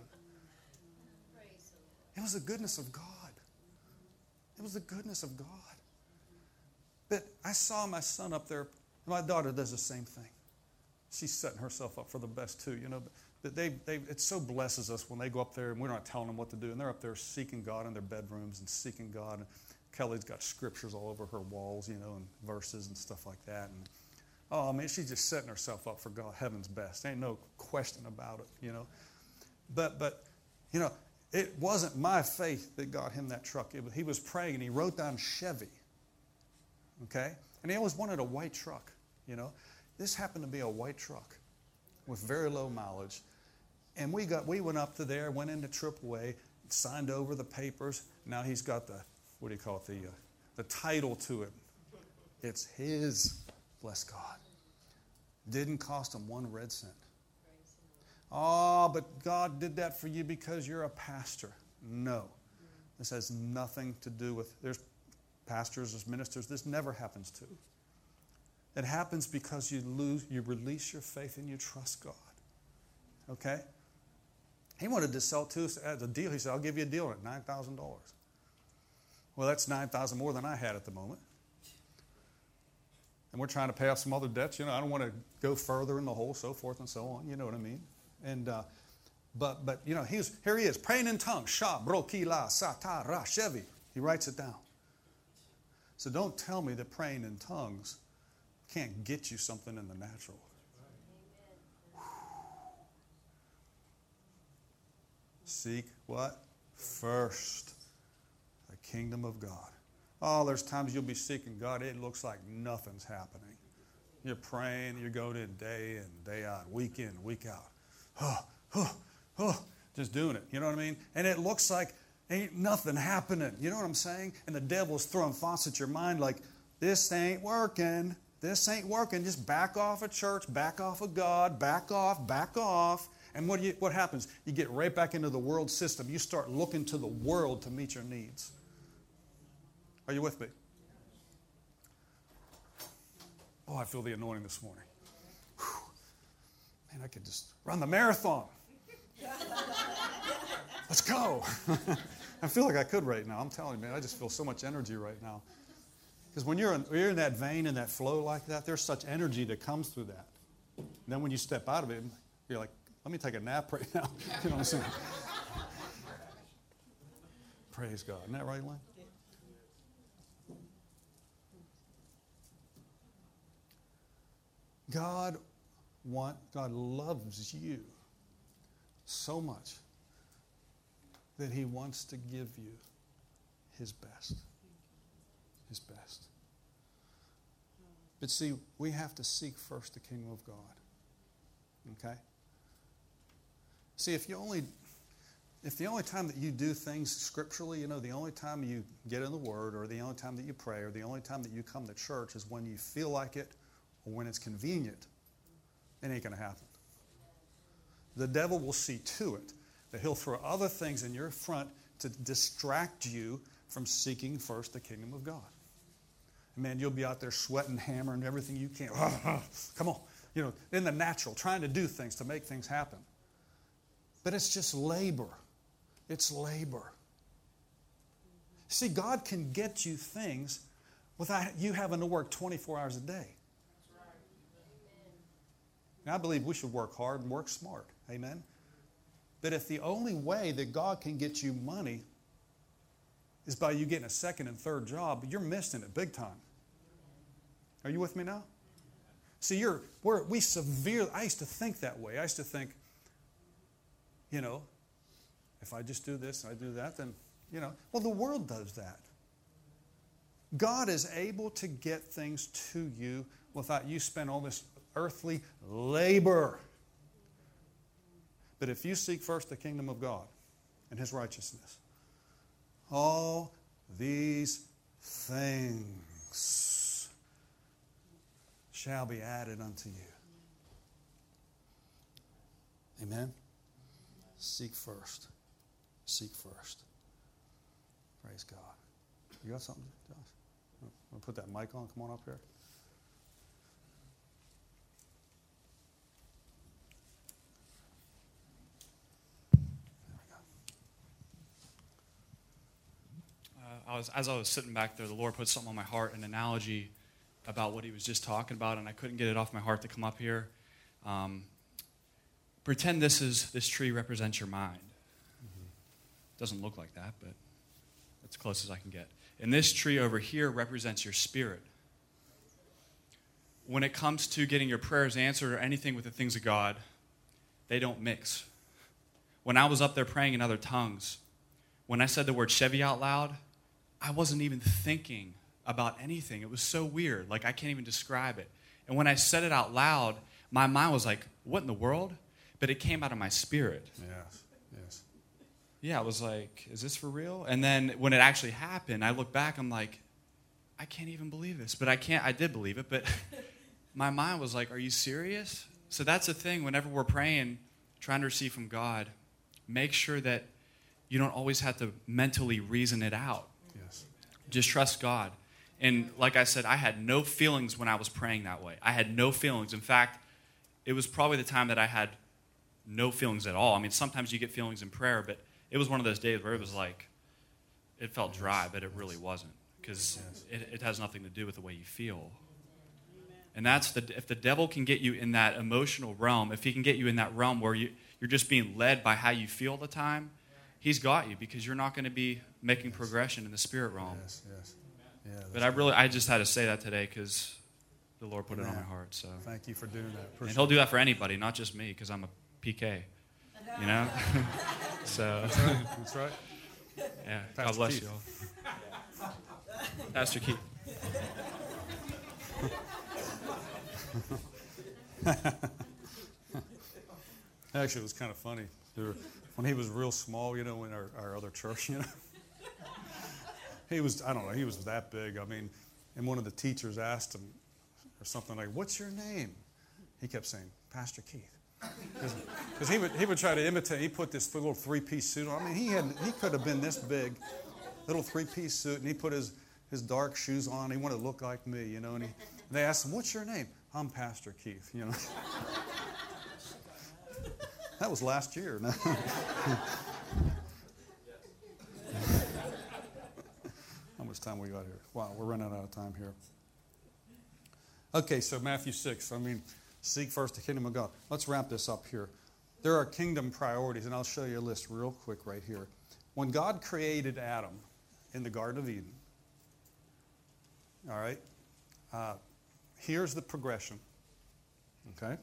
[SPEAKER 1] It was the goodness of God. It was the goodness of God. But I saw my son up there. My daughter does the same thing. She's setting herself up for the best too, you know. But they, they, it so blesses us when they go up there and we're not telling them what to do. And they're up there seeking God in their bedrooms and seeking God. And Kelly's got scriptures all over her walls, you know, and verses and stuff like that. And oh, I mean, she's just setting herself up for God, heaven's best. Ain't no question about it, you know. But, but you know, it wasn't my faith that got him that truck. It was, he was praying and he wrote down Chevy, okay? And he always wanted a white truck, you know. This happened to be a white truck with very low mileage. And we got we went up to there, went into triple A, signed over the papers. Now he's got the, what do you call it, the, uh, the title to it. It's his, bless God. Didn't cost him one red cent. Oh, but God did that for you because you're a pastor. No. This has nothing to do with, there's pastors, there's ministers, this never happens to. It happens because you lose, you release your faith and you trust God. Okay? He wanted to sell to us as a deal. He said, I'll give you a deal at nine thousand dollars. Well, that's nine thousand dollars more than I had at the moment. And we're trying to pay off some other debts. You know, I don't want to go further in the hole, so forth and so on. You know what I mean? And, uh, but, but you know, he's, here he is, praying in tongues. Sha, bro, ki, la, sa, ta, ra, shevi. He writes it down. So don't tell me that praying in tongues can't get you something in the natural. Seek what? First, the kingdom of God. Oh, there's times you'll be seeking God. It looks like nothing's happening. You're praying. You're going in day in, day out, week in, week out. Oh, oh, oh, just doing it. You know what I mean? And it looks like ain't nothing happening. You know what I'm saying? And the devil's throwing thoughts at your mind like, this ain't working. This ain't working. Just back off of church, back off of God, back off, back off. And what, do you, what happens? You get right back into the world system. You start looking to the world to meet your needs. Are you with me? Oh, I feel the anointing this morning. Whew. Man, I could just run the marathon. Let's go. I feel like I could right now. I'm telling you, man, I just feel so much energy right now. Because when you're in, when you're in that vein and that flow like that, there's such energy that comes through that. And then when you step out of it, you're like, let me take a nap right now. You know what I'm saying? Praise God. Isn't that right, Lynn? God want, God loves you so much that He wants to give you His best. His best. But see, we have to seek first the kingdom of God. Okay? See, if you only, if the only time that you do things scripturally, you know, the only time you get in the Word or the only time that you pray or the only time that you come to church is when you feel like it or when it's convenient, it ain't going to happen. The devil will see to it that he'll throw other things in your front to distract you from seeking first the kingdom of God. And man, you'll be out there sweating, hammering everything you can. Come on. You know, in the natural, trying to do things to make things happen. But it's just labor. It's labor. See, God can get you things without you having to work twenty-four hours a day. And I believe we should work hard and work smart. Amen? But if the only way that God can get you money is by you getting a second and third job, you're missing it big time. Are you with me now? See, you're, we're, we severe, I used to think that way. I used to think, you know, if I just do this and I do that, then, you know, well, the world does that. God is able to get things to you without you spend all this earthly labor. But if you seek first the kingdom of God and His righteousness, all these things shall be added unto you. Amen? Seek first. Seek first. Praise God. You got something, Josh? Want to put that mic on? Come on up here.
[SPEAKER 3] I was, as I was sitting back there, the Lord put something on my heart, an analogy about what he was just talking about, and I couldn't get it off my heart to come up here. Um, pretend this is this tree represents your mind. Mm-hmm. Doesn't look like that, but that's as close as I can get. And this tree over here represents your spirit. When it comes to getting your prayers answered or anything with the things of God, they don't mix. When I was up there praying in other tongues, when I said the word Chevy out loud, I wasn't even thinking about anything. It was so weird. Like, I can't even describe it. And when I said it out loud, my mind was like, what in the world? But it came out of my spirit.
[SPEAKER 1] Yes, yes.
[SPEAKER 3] Yeah, I was like, is this for real? And then when it actually happened, I look back, I'm like, I can't even believe this. But I can't, I did believe it, but my mind was like, are you serious? So that's the thing, whenever we're praying, trying to receive from God, make sure that you don't always have to mentally reason it out.
[SPEAKER 1] Yes.
[SPEAKER 3] Just trust God. And like I said, I had no feelings when I was praying that way. I had no feelings. In fact, it was probably the time that I had no feelings at all. I mean, sometimes you get feelings in prayer, but it was one of those days where it was like, it felt dry, but it really wasn't. Because it, it has nothing to do with the way you feel. And that's the, if the devil can get you in that emotional realm, if he can get you in that realm where you, you're just being led by how you feel all the time, he's got you, because you're not going to be making yes. progression in the spirit realm.
[SPEAKER 1] Yes, yes. Yeah,
[SPEAKER 3] but I really, I just had to say that today because the Lord put
[SPEAKER 1] Amen.
[SPEAKER 3] it on my heart. So
[SPEAKER 1] thank you for doing that. Appreciate
[SPEAKER 3] and He'll do that for anybody, not just me, because I'm a P K. You know. So
[SPEAKER 1] that's right. That's right.
[SPEAKER 3] Yeah.
[SPEAKER 1] Pastor
[SPEAKER 3] God bless
[SPEAKER 1] Keith.
[SPEAKER 3] you all. Pastor Keith.
[SPEAKER 1] Actually, it was kind of funny. When he was real small, you know, in our, our other church, you know. He was, I don't know, he was that big. I mean, and one of the teachers asked him or something like, what's your name? He kept saying, Pastor Keith. Because he would, he would try to imitate. He put this little three-piece suit on. I mean, he had he could have been this big, little three-piece suit, and he put his, his dark shoes on. He wanted to look like me, you know. And, he, and they asked him, what's your name? I'm Pastor Keith, you know. That was last year. No. How much time we got here? Wow, we're running out of time here. Okay, so Matthew six. I mean, seek first the kingdom of God. Let's wrap this up here. There are kingdom priorities, and I'll show you a list real quick right here. When God created Adam in the Garden of Eden, all right, uh, here's the progression. Okay?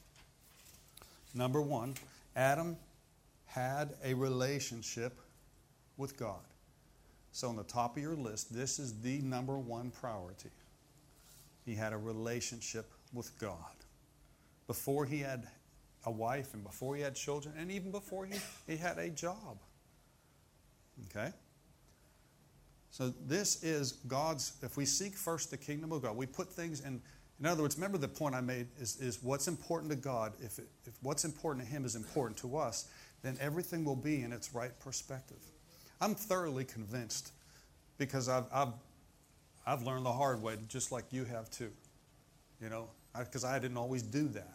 [SPEAKER 1] Number one, Adam had a relationship with God. So on the top of your list, this is the number one priority. He had a relationship with God. Before he had a wife and before he had children and even before he, he had a job. Okay? So this is God's, if we seek first the kingdom of God, we put things in, in other words, remember the point I made is, is what's important to God, if, it, if what's important to Him is important to us, then everything will be in its right perspective. I'm thoroughly convinced because I've, I've, I've learned the hard way, just like you have too. You know, because I, I didn't always do that.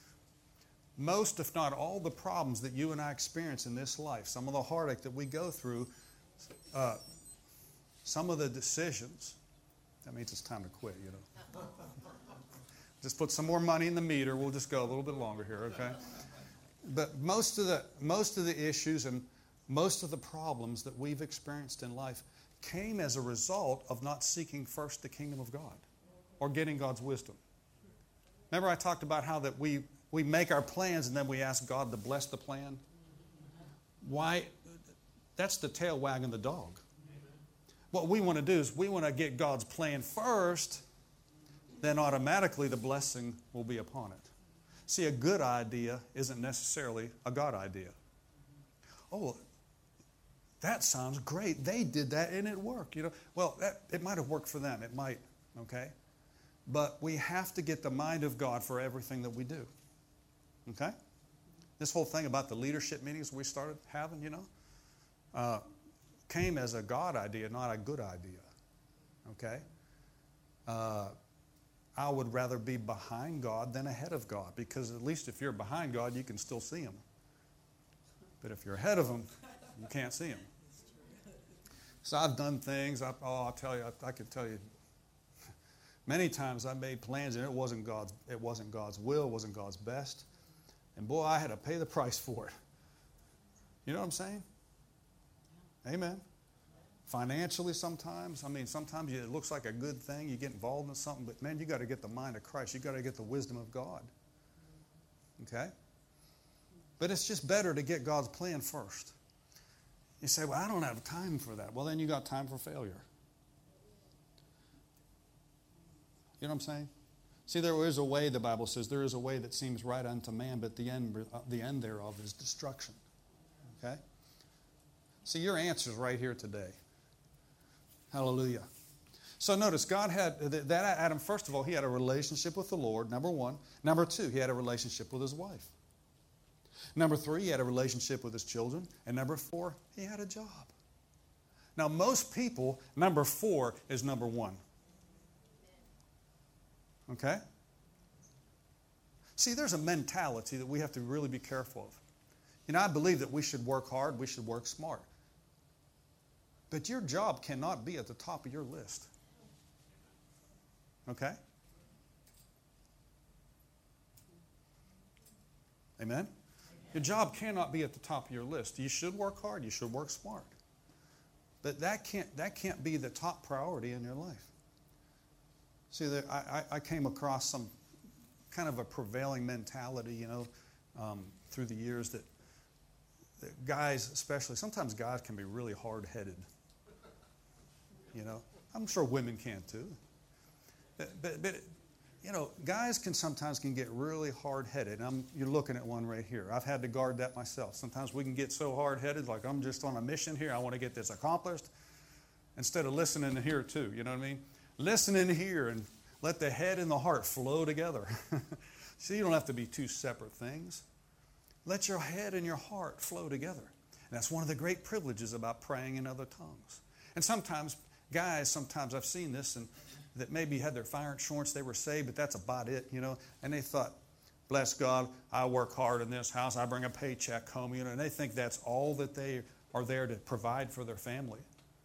[SPEAKER 1] Most, if not all, the problems that you and I experience in this life, some of the heartache that we go through, uh, some of the decisions, that means it's time to quit, you know. Just put some more money in the meter. We'll just go a little bit longer here, okay? But most of the most of the issues and most of the problems that we've experienced in life came as a result of not seeking first the kingdom of God or getting God's wisdom. Remember I talked about how that we, we make our plans and then we ask God to bless the plan? Why? That's the tail wagging the dog. What we want to do is we want to get God's plan first, then automatically the blessing will be upon it. See, a good idea isn't necessarily a God idea. Oh, That sounds great. They did that and it worked. You know, well, that, it might have worked for them. It might, okay? But we have to get the mind of God for everything that we do. Okay? This whole thing about the leadership meetings we started having, you know, uh, came as a God idea, not a good idea. Okay? Uh, I would rather be behind God than ahead of God, because at least if you're behind God, you can still see Him. But if you're ahead of Him, you can't see Him. So I've done things, I, oh, I'll tell you, I, I can tell you, many times I made plans and it wasn't God's, it wasn't God's will, it wasn't God's best. And boy, I had to pay the price for it. You know what I'm saying? Amen. Financially sometimes, I mean, sometimes it looks like a good thing, you get involved in something, but man, you got to get the mind of Christ. You got to get the wisdom of God. Okay? But it's just better to get God's plan first. You say, well, I don't have time for that. Well, then you got time for failure. You know what I'm saying? See, there is a way, the Bible says, there is a way that seems right unto man, but the end, the end thereof is destruction. Okay? See, your answer is right here today. Hallelujah. So notice, God had, that Adam, first of all, he had a relationship with the Lord, number one. Number two, he had a relationship with his wife. Number three, he had a relationship with his children. And number four, he had a job. Now, most people, number four is number one. Okay? See, there's a mentality that we have to really be careful of. You know, I believe that we should work hard, we should work smart. But your job cannot be at the top of your list. Okay? Amen? Your job cannot be at the top of your list. You should work hard, you should work smart. But that can't, that can't be the top priority in your life. See, there, I, I came across some kind of a prevailing mentality, you know, um, through the years that, that guys, especially, sometimes guys can be really hard-headed. You know, I'm sure women can too. But, but, but you know, guys can sometimes can get really hard-headed. I'm, you're looking at one right here. I've had to guard that myself. Sometimes we can get so hard-headed, like I'm just on a mission here. I want to get this accomplished, instead of listening to here too. You know what I mean? Listen in here and let the head and the heart flow together. See, you don't have to be two separate things. Let your head and your heart flow together. And that's one of the great privileges about praying in other tongues. And sometimes, guys, sometimes I've seen this, and that maybe had their fire insurance, they were saved, but that's about it, you know. And they thought, bless God, I work hard in this house, I bring a paycheck home, you know, and they think that's all that they are there to provide for their family.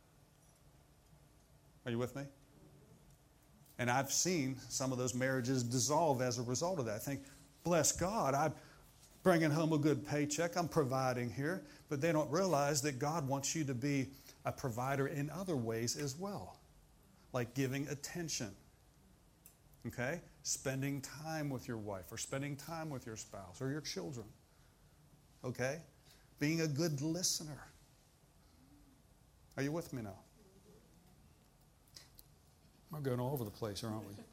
[SPEAKER 1] Are you with me? And I've seen some of those marriages dissolve as a result of that. I think, bless God, I'm bringing home a good paycheck, I'm providing here. But they don't realize that God wants you to be a provider in other ways as well. Like giving attention. Okay? Spending time with your wife, or spending time with your spouse or your children. Okay? Being a good listener. Are you with me now? We're going all over the place, aren't we?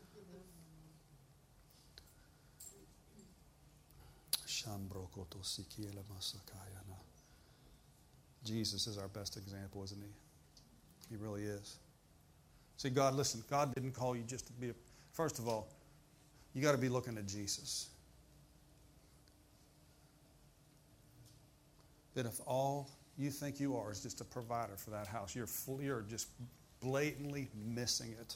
[SPEAKER 1] Jesus is our best example, isn't he? He really is. See, God, listen, God didn't call you just to be a... First of all, you got to be looking at Jesus. That if all you think you are is just a provider for that house, you're full, you're just blatantly missing it.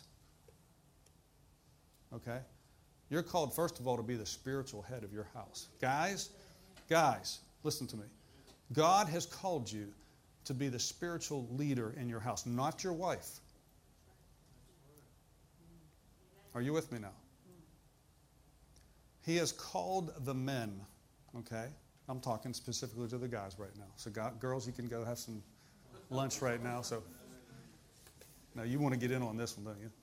[SPEAKER 1] Okay? You're called, first of all, to be the spiritual head of your house. Guys, guys, listen to me. God has called you to be the spiritual leader in your house, not your wife. Are you with me now? He has called the men, okay? I'm talking specifically to the guys right now. So God, girls, you can go have some lunch right now. So now you want to get in on this one, don't you?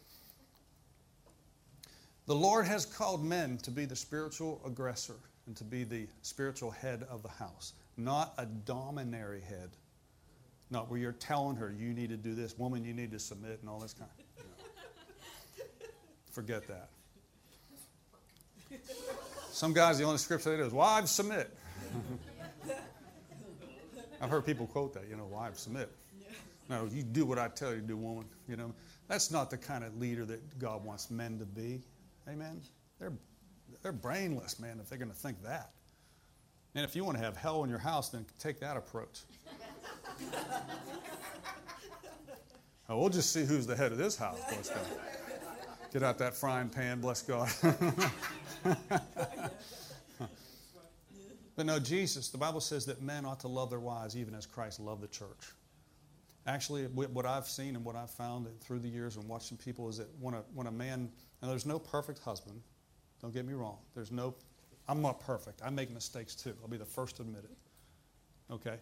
[SPEAKER 1] The Lord has called men to be the spiritual aggressor and to be the spiritual head of the house, not a dominary head. Not where you're telling her, you need to do this, woman, you need to submit, and all this kind of... You know. Forget that. Some guys, the only scripture they do is, wives, submit. I've heard people quote that, you know, wives submit. No, you do what I tell you to do, woman. You know, that's not the kind of leader that God wants men to be. Amen? They're, they're brainless, man, if they're going to think that. And if you want to have hell in your house, then take that approach. Oh, we'll just see who's the head of this house, bless God. Get out that frying pan, bless God. But no, Jesus, the Bible says that men ought to love their wives even as Christ loved the church. Actually, what I've seen and what I've found through the years and watching people is that when a, when a man, and there's no perfect husband, don't get me wrong. There's no, I'm not perfect. I make mistakes too. I'll be the first to admit it. Okay?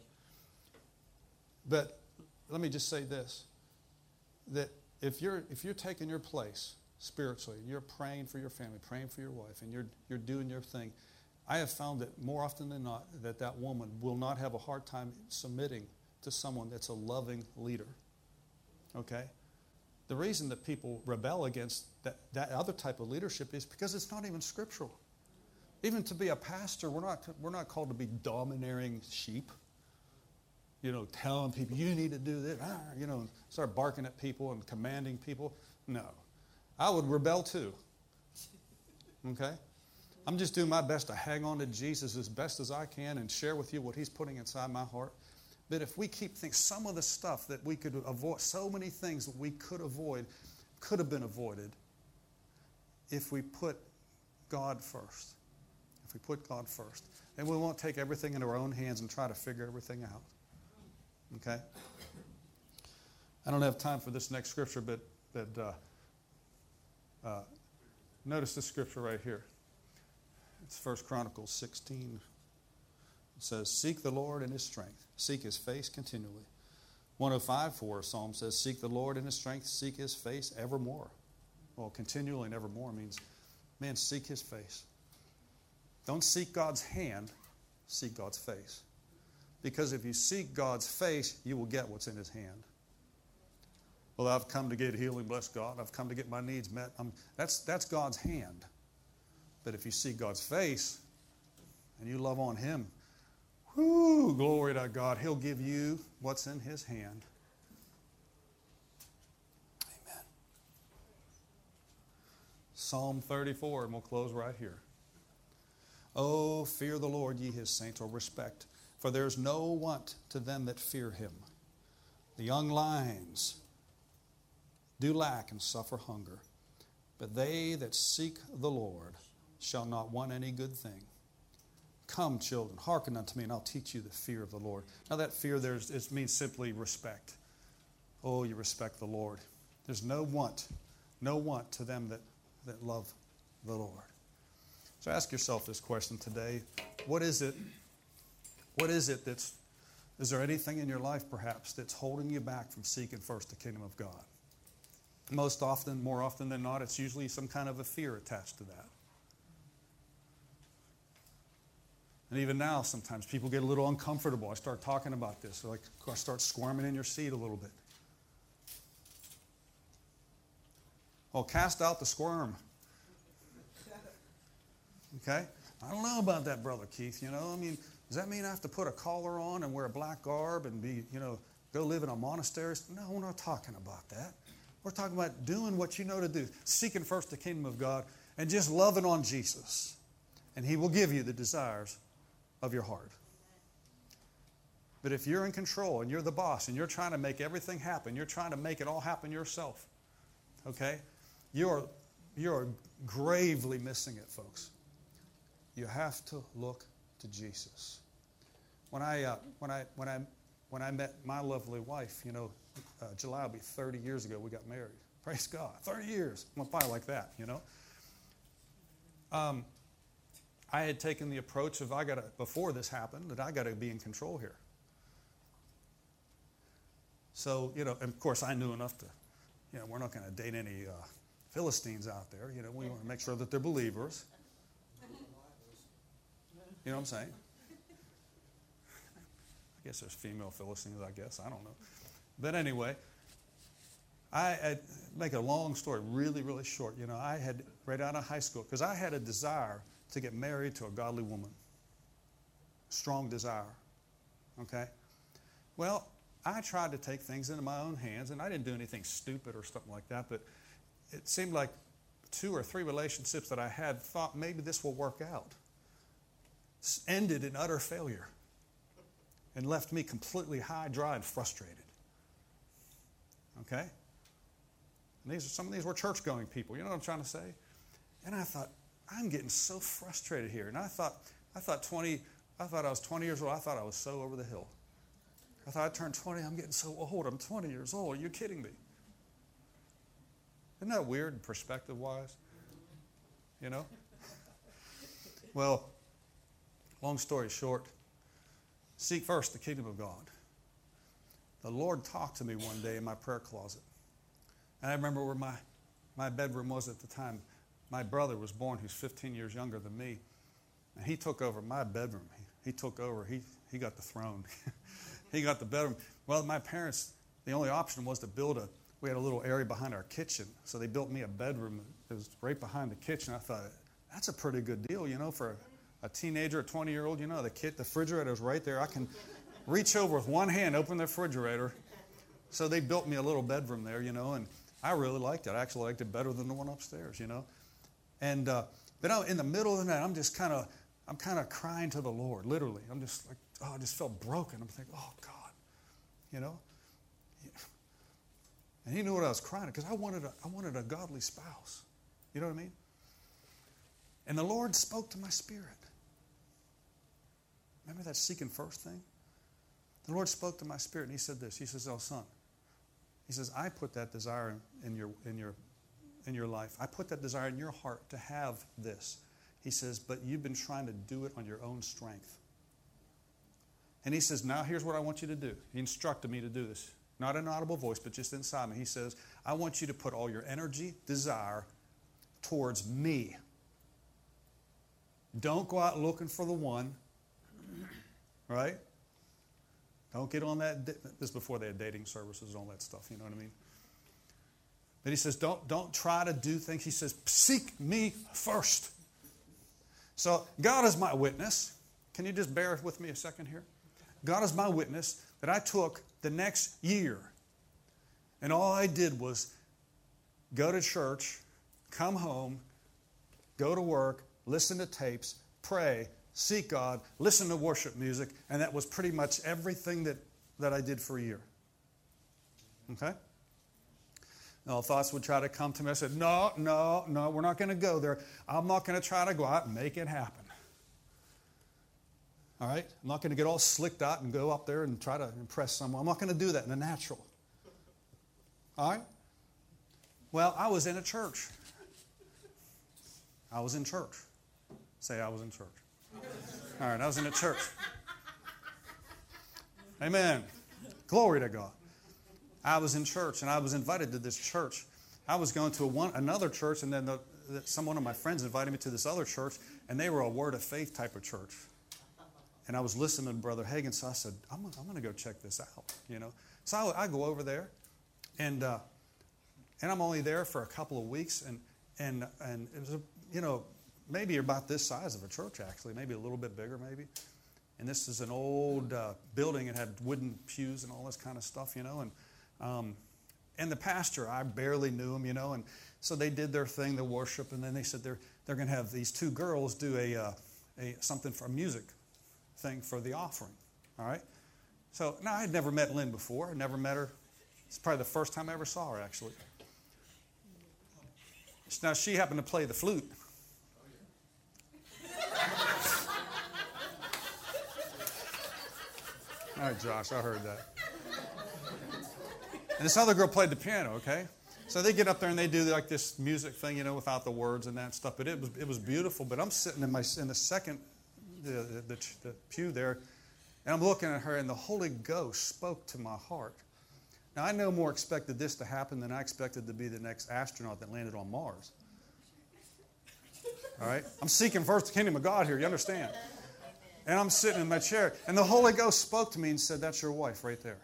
[SPEAKER 1] But let me just say this, that if you're, if you're taking your place spiritually, you're praying for your family, praying for your wife, and you're, you're doing your thing, I have found that more often than not that that woman will not have a hard time submitting to someone that's a loving leader. Okay? The reason that people rebel against that, that other type of leadership is because it's not even scriptural. Even to be a pastor, we're not, we're not called to be domineering sheep. You know, telling people, you need to do this. You know, start barking at people and commanding people. No. I would rebel too. Okay? I'm just doing my best to hang on to Jesus as best as I can and share with you what he's putting inside my heart. But if we keep thinking some of the stuff that we could avoid, so many things that we could avoid, could have been avoided if we put God first. If we put God first. Then we won't take everything into our own hands and try to figure everything out. Okay? I don't have time for this next scripture, but, but uh, uh, notice this scripture right here. It's First Chronicles sixteen. It says, seek the Lord in his strength. Seek his face continually. one oh five four Psalm says, seek the Lord in his strength. Seek his face evermore. Well, continually and evermore means, man, seek his face. Don't seek God's hand. Seek God's face. Because if you seek God's face, you will get what's in his hand. Well, I've come to get healing, bless God. I've come to get my needs met. I'm, that's, that's God's hand. But if you seek God's face and you love on him, whoo, glory to God, he'll give you what's in his hand. Amen. Psalm thirty-four, and we'll close right here. Oh, fear the Lord, ye his saints, or respect, for there is no want to them that fear him. The young lions do lack and suffer hunger, but they that seek the Lord shall not want any good thing. Come, children, hearken unto me, and I'll teach you the fear of the Lord. Now that fear there is, it means simply respect. Oh, you respect the Lord. There's no want, no want to them that, that love the Lord. So ask yourself this question today. What is it, what is it that's, is there anything in your life perhaps that's holding you back from seeking first the kingdom of God? Most often, more often than not, it's usually some kind of a fear attached to that. And even now, sometimes people get a little uncomfortable. I start talking about this. Like, I start squirming in your seat a little bit. Well, cast out the squirm. Okay? I don't know about that, Brother Keith. You know, I mean, does that mean I have to put a collar on and wear a black garb and be, you know, go live in a monastery? No, we're not talking about that. We're talking about doing what you know to do, seeking first the kingdom of God and just loving on Jesus. And he will give you the desires of your heart. But if you're in control and you're the boss and you're trying to make everything happen, you're trying to make it all happen yourself, okay, you're, you're gravely missing it, folks. You have to look to Jesus. When I, uh, when I, when I, when I met my lovely wife, you know, uh, July will be thirty years ago, we got married. Praise God, thirty years. I'm going to buy like that, you know. Um, I had taken the approach of I got to, before this happened, that I got to be in control here. So, you know, and of course I knew enough to, you know, we're not going to date any uh, Philistines out there. You know, we want to make sure that they're believers. You know what I'm saying? I guess there's female Philistines, I guess. I don't know. But anyway, I, I make a long story really, really short. You know, I had, right out of high school, because I had a desire to get married to a godly woman. Strong desire. Okay? Well, I tried to take things into my own hands, and I didn't do anything stupid or something like that, but it seemed like two or three relationships that I had thought maybe this will work out ended in utter failure and left me completely high, dry, and frustrated. Okay? And these are, some of these were church-going people. You know what I'm trying to say? And I thought, I'm getting so frustrated here. And I thought, I thought twenty, I thought I was twenty years old. I thought I was so over the hill. I thought I turned twenty. I'm getting so old. I'm twenty years old. Are you kidding me? Isn't that weird, perspective-wise? You know? Well, long story short, seek first the kingdom of God. The Lord talked to me one day in my prayer closet. And I remember where my, my bedroom was at the time. My brother was born, who's fifteen years younger than me. And he took over my bedroom. He, he took over. He, he got the throne. He got the bedroom. Well, my parents, the only option was to build a, we had a little area behind our kitchen. So they built me a bedroom that was right behind the kitchen. I thought, that's a pretty good deal, you know, for a, a teenager, a twenty-year-old. You know, the kit, the refrigerator was right there. I can reach over with one hand, open the refrigerator. So they built me a little bedroom there, you know, and I really liked it. I actually liked it better than the one upstairs, you know. And uh, but I, in the middle of the night, I'm just kind of, I'm kind of crying to the Lord, literally. I'm just like, oh, I just felt broken. I'm thinking, oh God, you know. And He knew what I was crying because I wanted a, I wanted a godly spouse. You know what I mean? And the Lord spoke to my spirit. Remember that seeking first thing? The Lord spoke to my spirit, and He said this. He says, "Oh, son," He says, "I put that desire in your in your in your life. I put that desire in your heart to have this." He says, "But you've been trying to do it on your own strength." And He says, "Now here's what I want you to do." He instructed me to do this. Not an audible voice, but just inside me. He says, "I want you to put all your energy, desire towards me. Don't go out looking for the one." Right? Don't get on that. This is before they had dating services and all that stuff. You know what I mean? But He says, don't, don't try to do things. He says, seek me first. So God is my witness. Can you just bear with me a second here? God is my witness that I took the next year and all I did was go to church, come home, go to work, listen to tapes, pray, seek God, listen to worship music, and that was pretty much everything that, that I did for a year. Okay? Now, thoughts would try to come to me. I said, no, no, no, we're not going to go there. I'm not going to try to go out and make it happen. All right? I'm not going to get all slicked out and go up there and try to impress someone. I'm not going to do that in the natural. All right? Well, I was in a church. I was in church. Say, I was in church. All right, I was in a church. Amen. Glory to God. I was in church, and I was invited to this church. I was going to a one, another church, and then the, the, some one of my friends invited me to this other church, and they were a Word of Faith type of church. And I was listening to Brother Hagin, so I said, I'm, I'm going to go check this out, you know. So I, I go over there, and uh, and I'm only there for a couple of weeks, and and and it was, a, you know, maybe about this size of a church, actually, maybe a little bit bigger, maybe. And this is an old uh, building. It had wooden pews and all this kind of stuff, you know. And um, and the pastor, I barely knew him, you know. And so they did their thing, the worship, and then they said they're they're going to have these two girls do a uh, a something for a music thing for the offering. All right. So now I had never met Lynn before. I never met her. It's probably the first time I ever saw her, actually. Now she happened to play the flute. All right, Josh, I heard that. And this other girl played the piano, okay? So they get up there and they do like this music thing, you know, without the words and that stuff. But it was it was beautiful. But I'm sitting in my in the second the the, the pew there, and I'm looking at her, and the Holy Ghost spoke to my heart. Now I no more expected this to happen than I expected to be the next astronaut that landed on Mars. All right, I'm seeking first the kingdom of God here. You understand? And I'm sitting in my chair, and the Holy Ghost spoke to me and said, "That's your wife right there."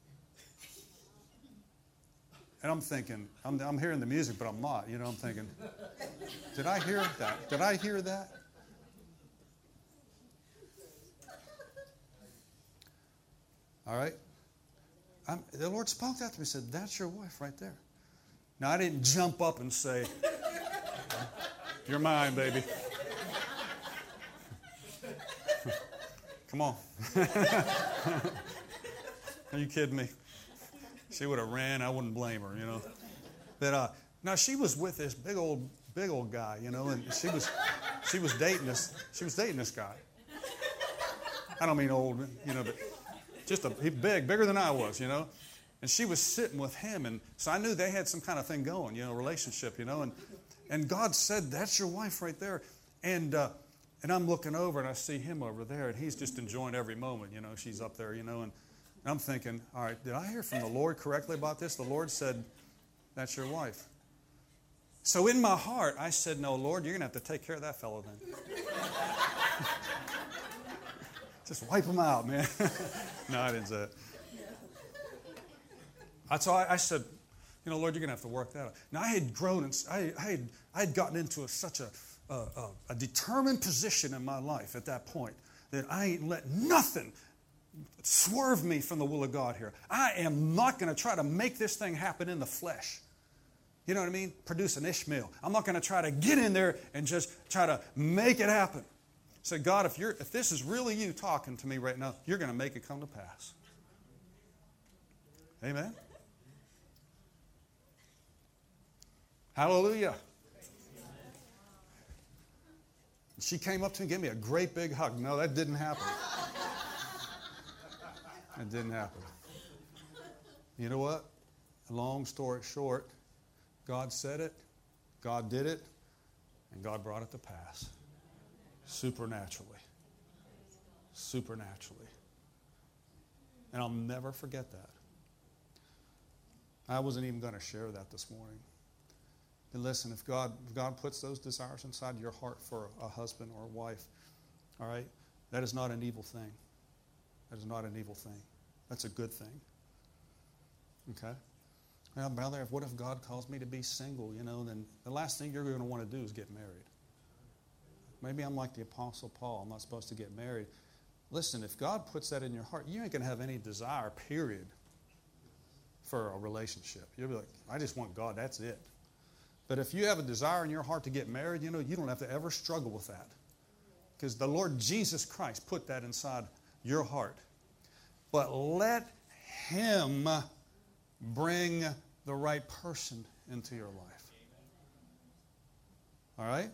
[SPEAKER 1] And I'm thinking, I'm, I'm hearing the music, but I'm not. You know, I'm thinking, did I hear that? Did I hear that? All right. I'm, the Lord spoke that to me and said, that's your wife right there. Now, I didn't jump up and say, you're mine, baby. Come on. Are you kidding me? She would have ran. I wouldn't blame her, you know. But uh, now she was with this big old, big old guy, you know, and she was, she was dating this, she was dating this guy. I don't mean old, you know, but just a he big, bigger than I was, you know. And she was sitting with him, and so I knew they had some kind of thing going, you know, relationship, you know. And and God said, "That's your wife right there." And uh, and I'm looking over, and I see him over there, and he's just enjoying every moment, you know. She's up there, you know, and, and I'm thinking, all right, did I hear from the Lord correctly about this? The Lord said, "That's your wife." So in my heart, I said, "No, Lord, you're going to have to take care of that fellow then." Just wipe him out, man. No, I didn't say it. That's all I, I said, you know, Lord, you're going to have to work that out. Now, I had grown, and I, I, had, I had gotten into a, such a, a, a, a determined position in my life at that point that I ain't let nothing swerve me from the will of God here. I am not going to try to make this thing happen in the flesh. You know what I mean? Produce an Ishmael. I'm not going to try to get in there and just try to make it happen. Say, God, if you're if this is really you talking to me right now, you're going to make it come to pass. Amen? Hallelujah. She came up to me and gave me a great big hug. No, that didn't happen. It didn't happen. You know what? Long story short, God said it, God did it, and God brought it to pass. Supernaturally. Supernaturally. And I'll never forget that. I wasn't even going to share that this morning. But listen, if God, if God puts those desires inside your heart for a husband or a wife, all right, that is not an evil thing. That is not an evil thing. That's a good thing. Okay? Well, brother, what if God calls me to be single, you know, then the last thing you're going to want to do is get married. Maybe I'm like the Apostle Paul. I'm not supposed to get married. Listen, if God puts that in your heart, you ain't going to have any desire, period, for a relationship. You'll be like, I just want God, that's it. But if you have a desire in your heart to get married, you know, you don't have to ever struggle with that. Because the Lord Jesus Christ put that inside your heart. But let Him bring the right person into your life. All right?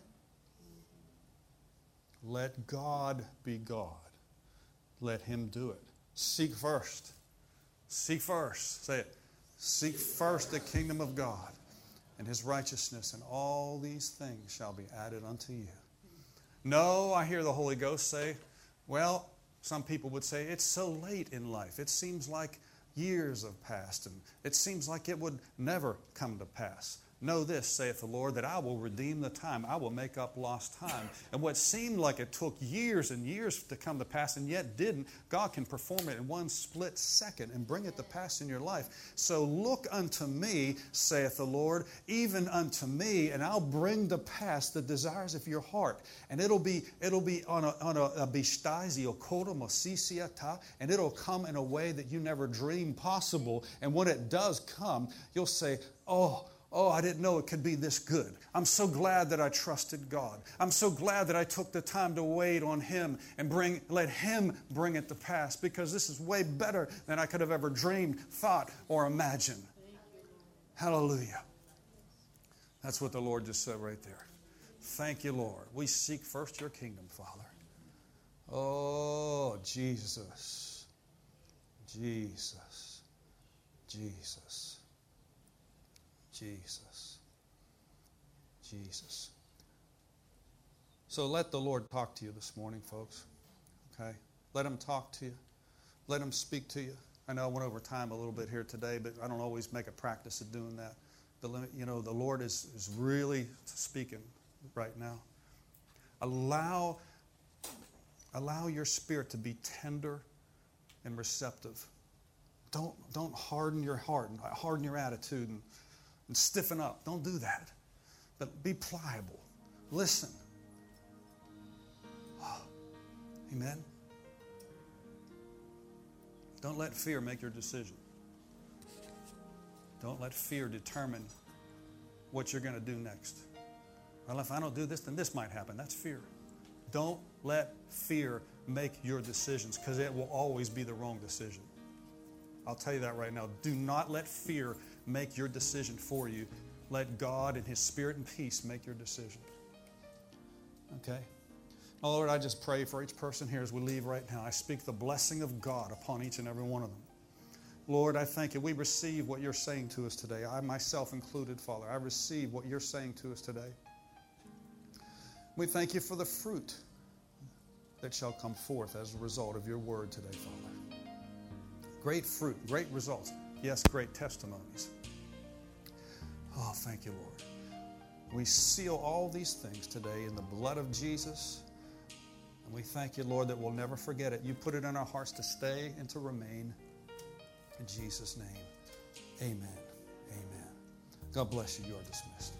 [SPEAKER 1] Let God be God. Let Him do it. Seek first. Seek first. Say it. Seek first the kingdom of God and His righteousness, and all these things shall be added unto you. No, I hear the Holy Ghost say, well, some people would say, it's so late in life. It seems like years have passed, and it seems like it would never come to pass. Know this, saith the Lord, that I will redeem the time. I will make up lost time. And what seemed like it took years and years to come to pass and yet didn't, God can perform it in one split second and bring it to pass in your life. So look unto me, saith the Lord, even unto me, and I'll bring to pass the desires of your heart. And it'll be it'll be on a on a, a bistazio koto mosisiata, and it'll come in a way that you never dreamed possible. And when it does come, you'll say, oh, Oh, I didn't know it could be this good. I'm so glad that I trusted God. I'm so glad that I took the time to wait on Him and bring, let Him bring it to pass, because this is way better than I could have ever dreamed, thought, or imagined. Hallelujah. That's what the Lord just said right there. Thank you, Lord. We seek first your kingdom, Father. Oh, Jesus. Jesus. Jesus. Jesus. Jesus. So let the Lord talk to you this morning, folks. Okay? Let Him talk to you. Let Him speak to you. I know I went over time a little bit here today, but I don't always make a practice of doing that. The, you know, the Lord is, is really speaking right now. Allow, allow your spirit to be tender and receptive. Don't, don't harden your heart and harden your attitude and And stiffen up. Don't do that. But be pliable. Listen. Oh, amen. Don't let fear make your decision. Don't let fear determine what you're going to do next. Well, if I don't do this, then this might happen. That's fear. Don't let fear make your decisions, because it will always be the wrong decision. I'll tell you that right now. Do not let fear make your decision for you. Let God and His Spirit and peace make your decision. Okay? Oh, Lord, I just pray for each person here as we leave right now. I speak the blessing of God upon each and every one of them. Lord, I thank you. We receive what you're saying to us today. I myself included, Father. I receive what you're saying to us today. We thank you for the fruit that shall come forth as a result of your word today, Father. Great fruit, great results. Yes, great testimonies. Oh, thank you, Lord. We seal all these things today in the blood of Jesus. And we thank you, Lord, that we'll never forget it. You put it in our hearts to stay and to remain. In Jesus' name, amen. Amen. God bless you. You are dismissed.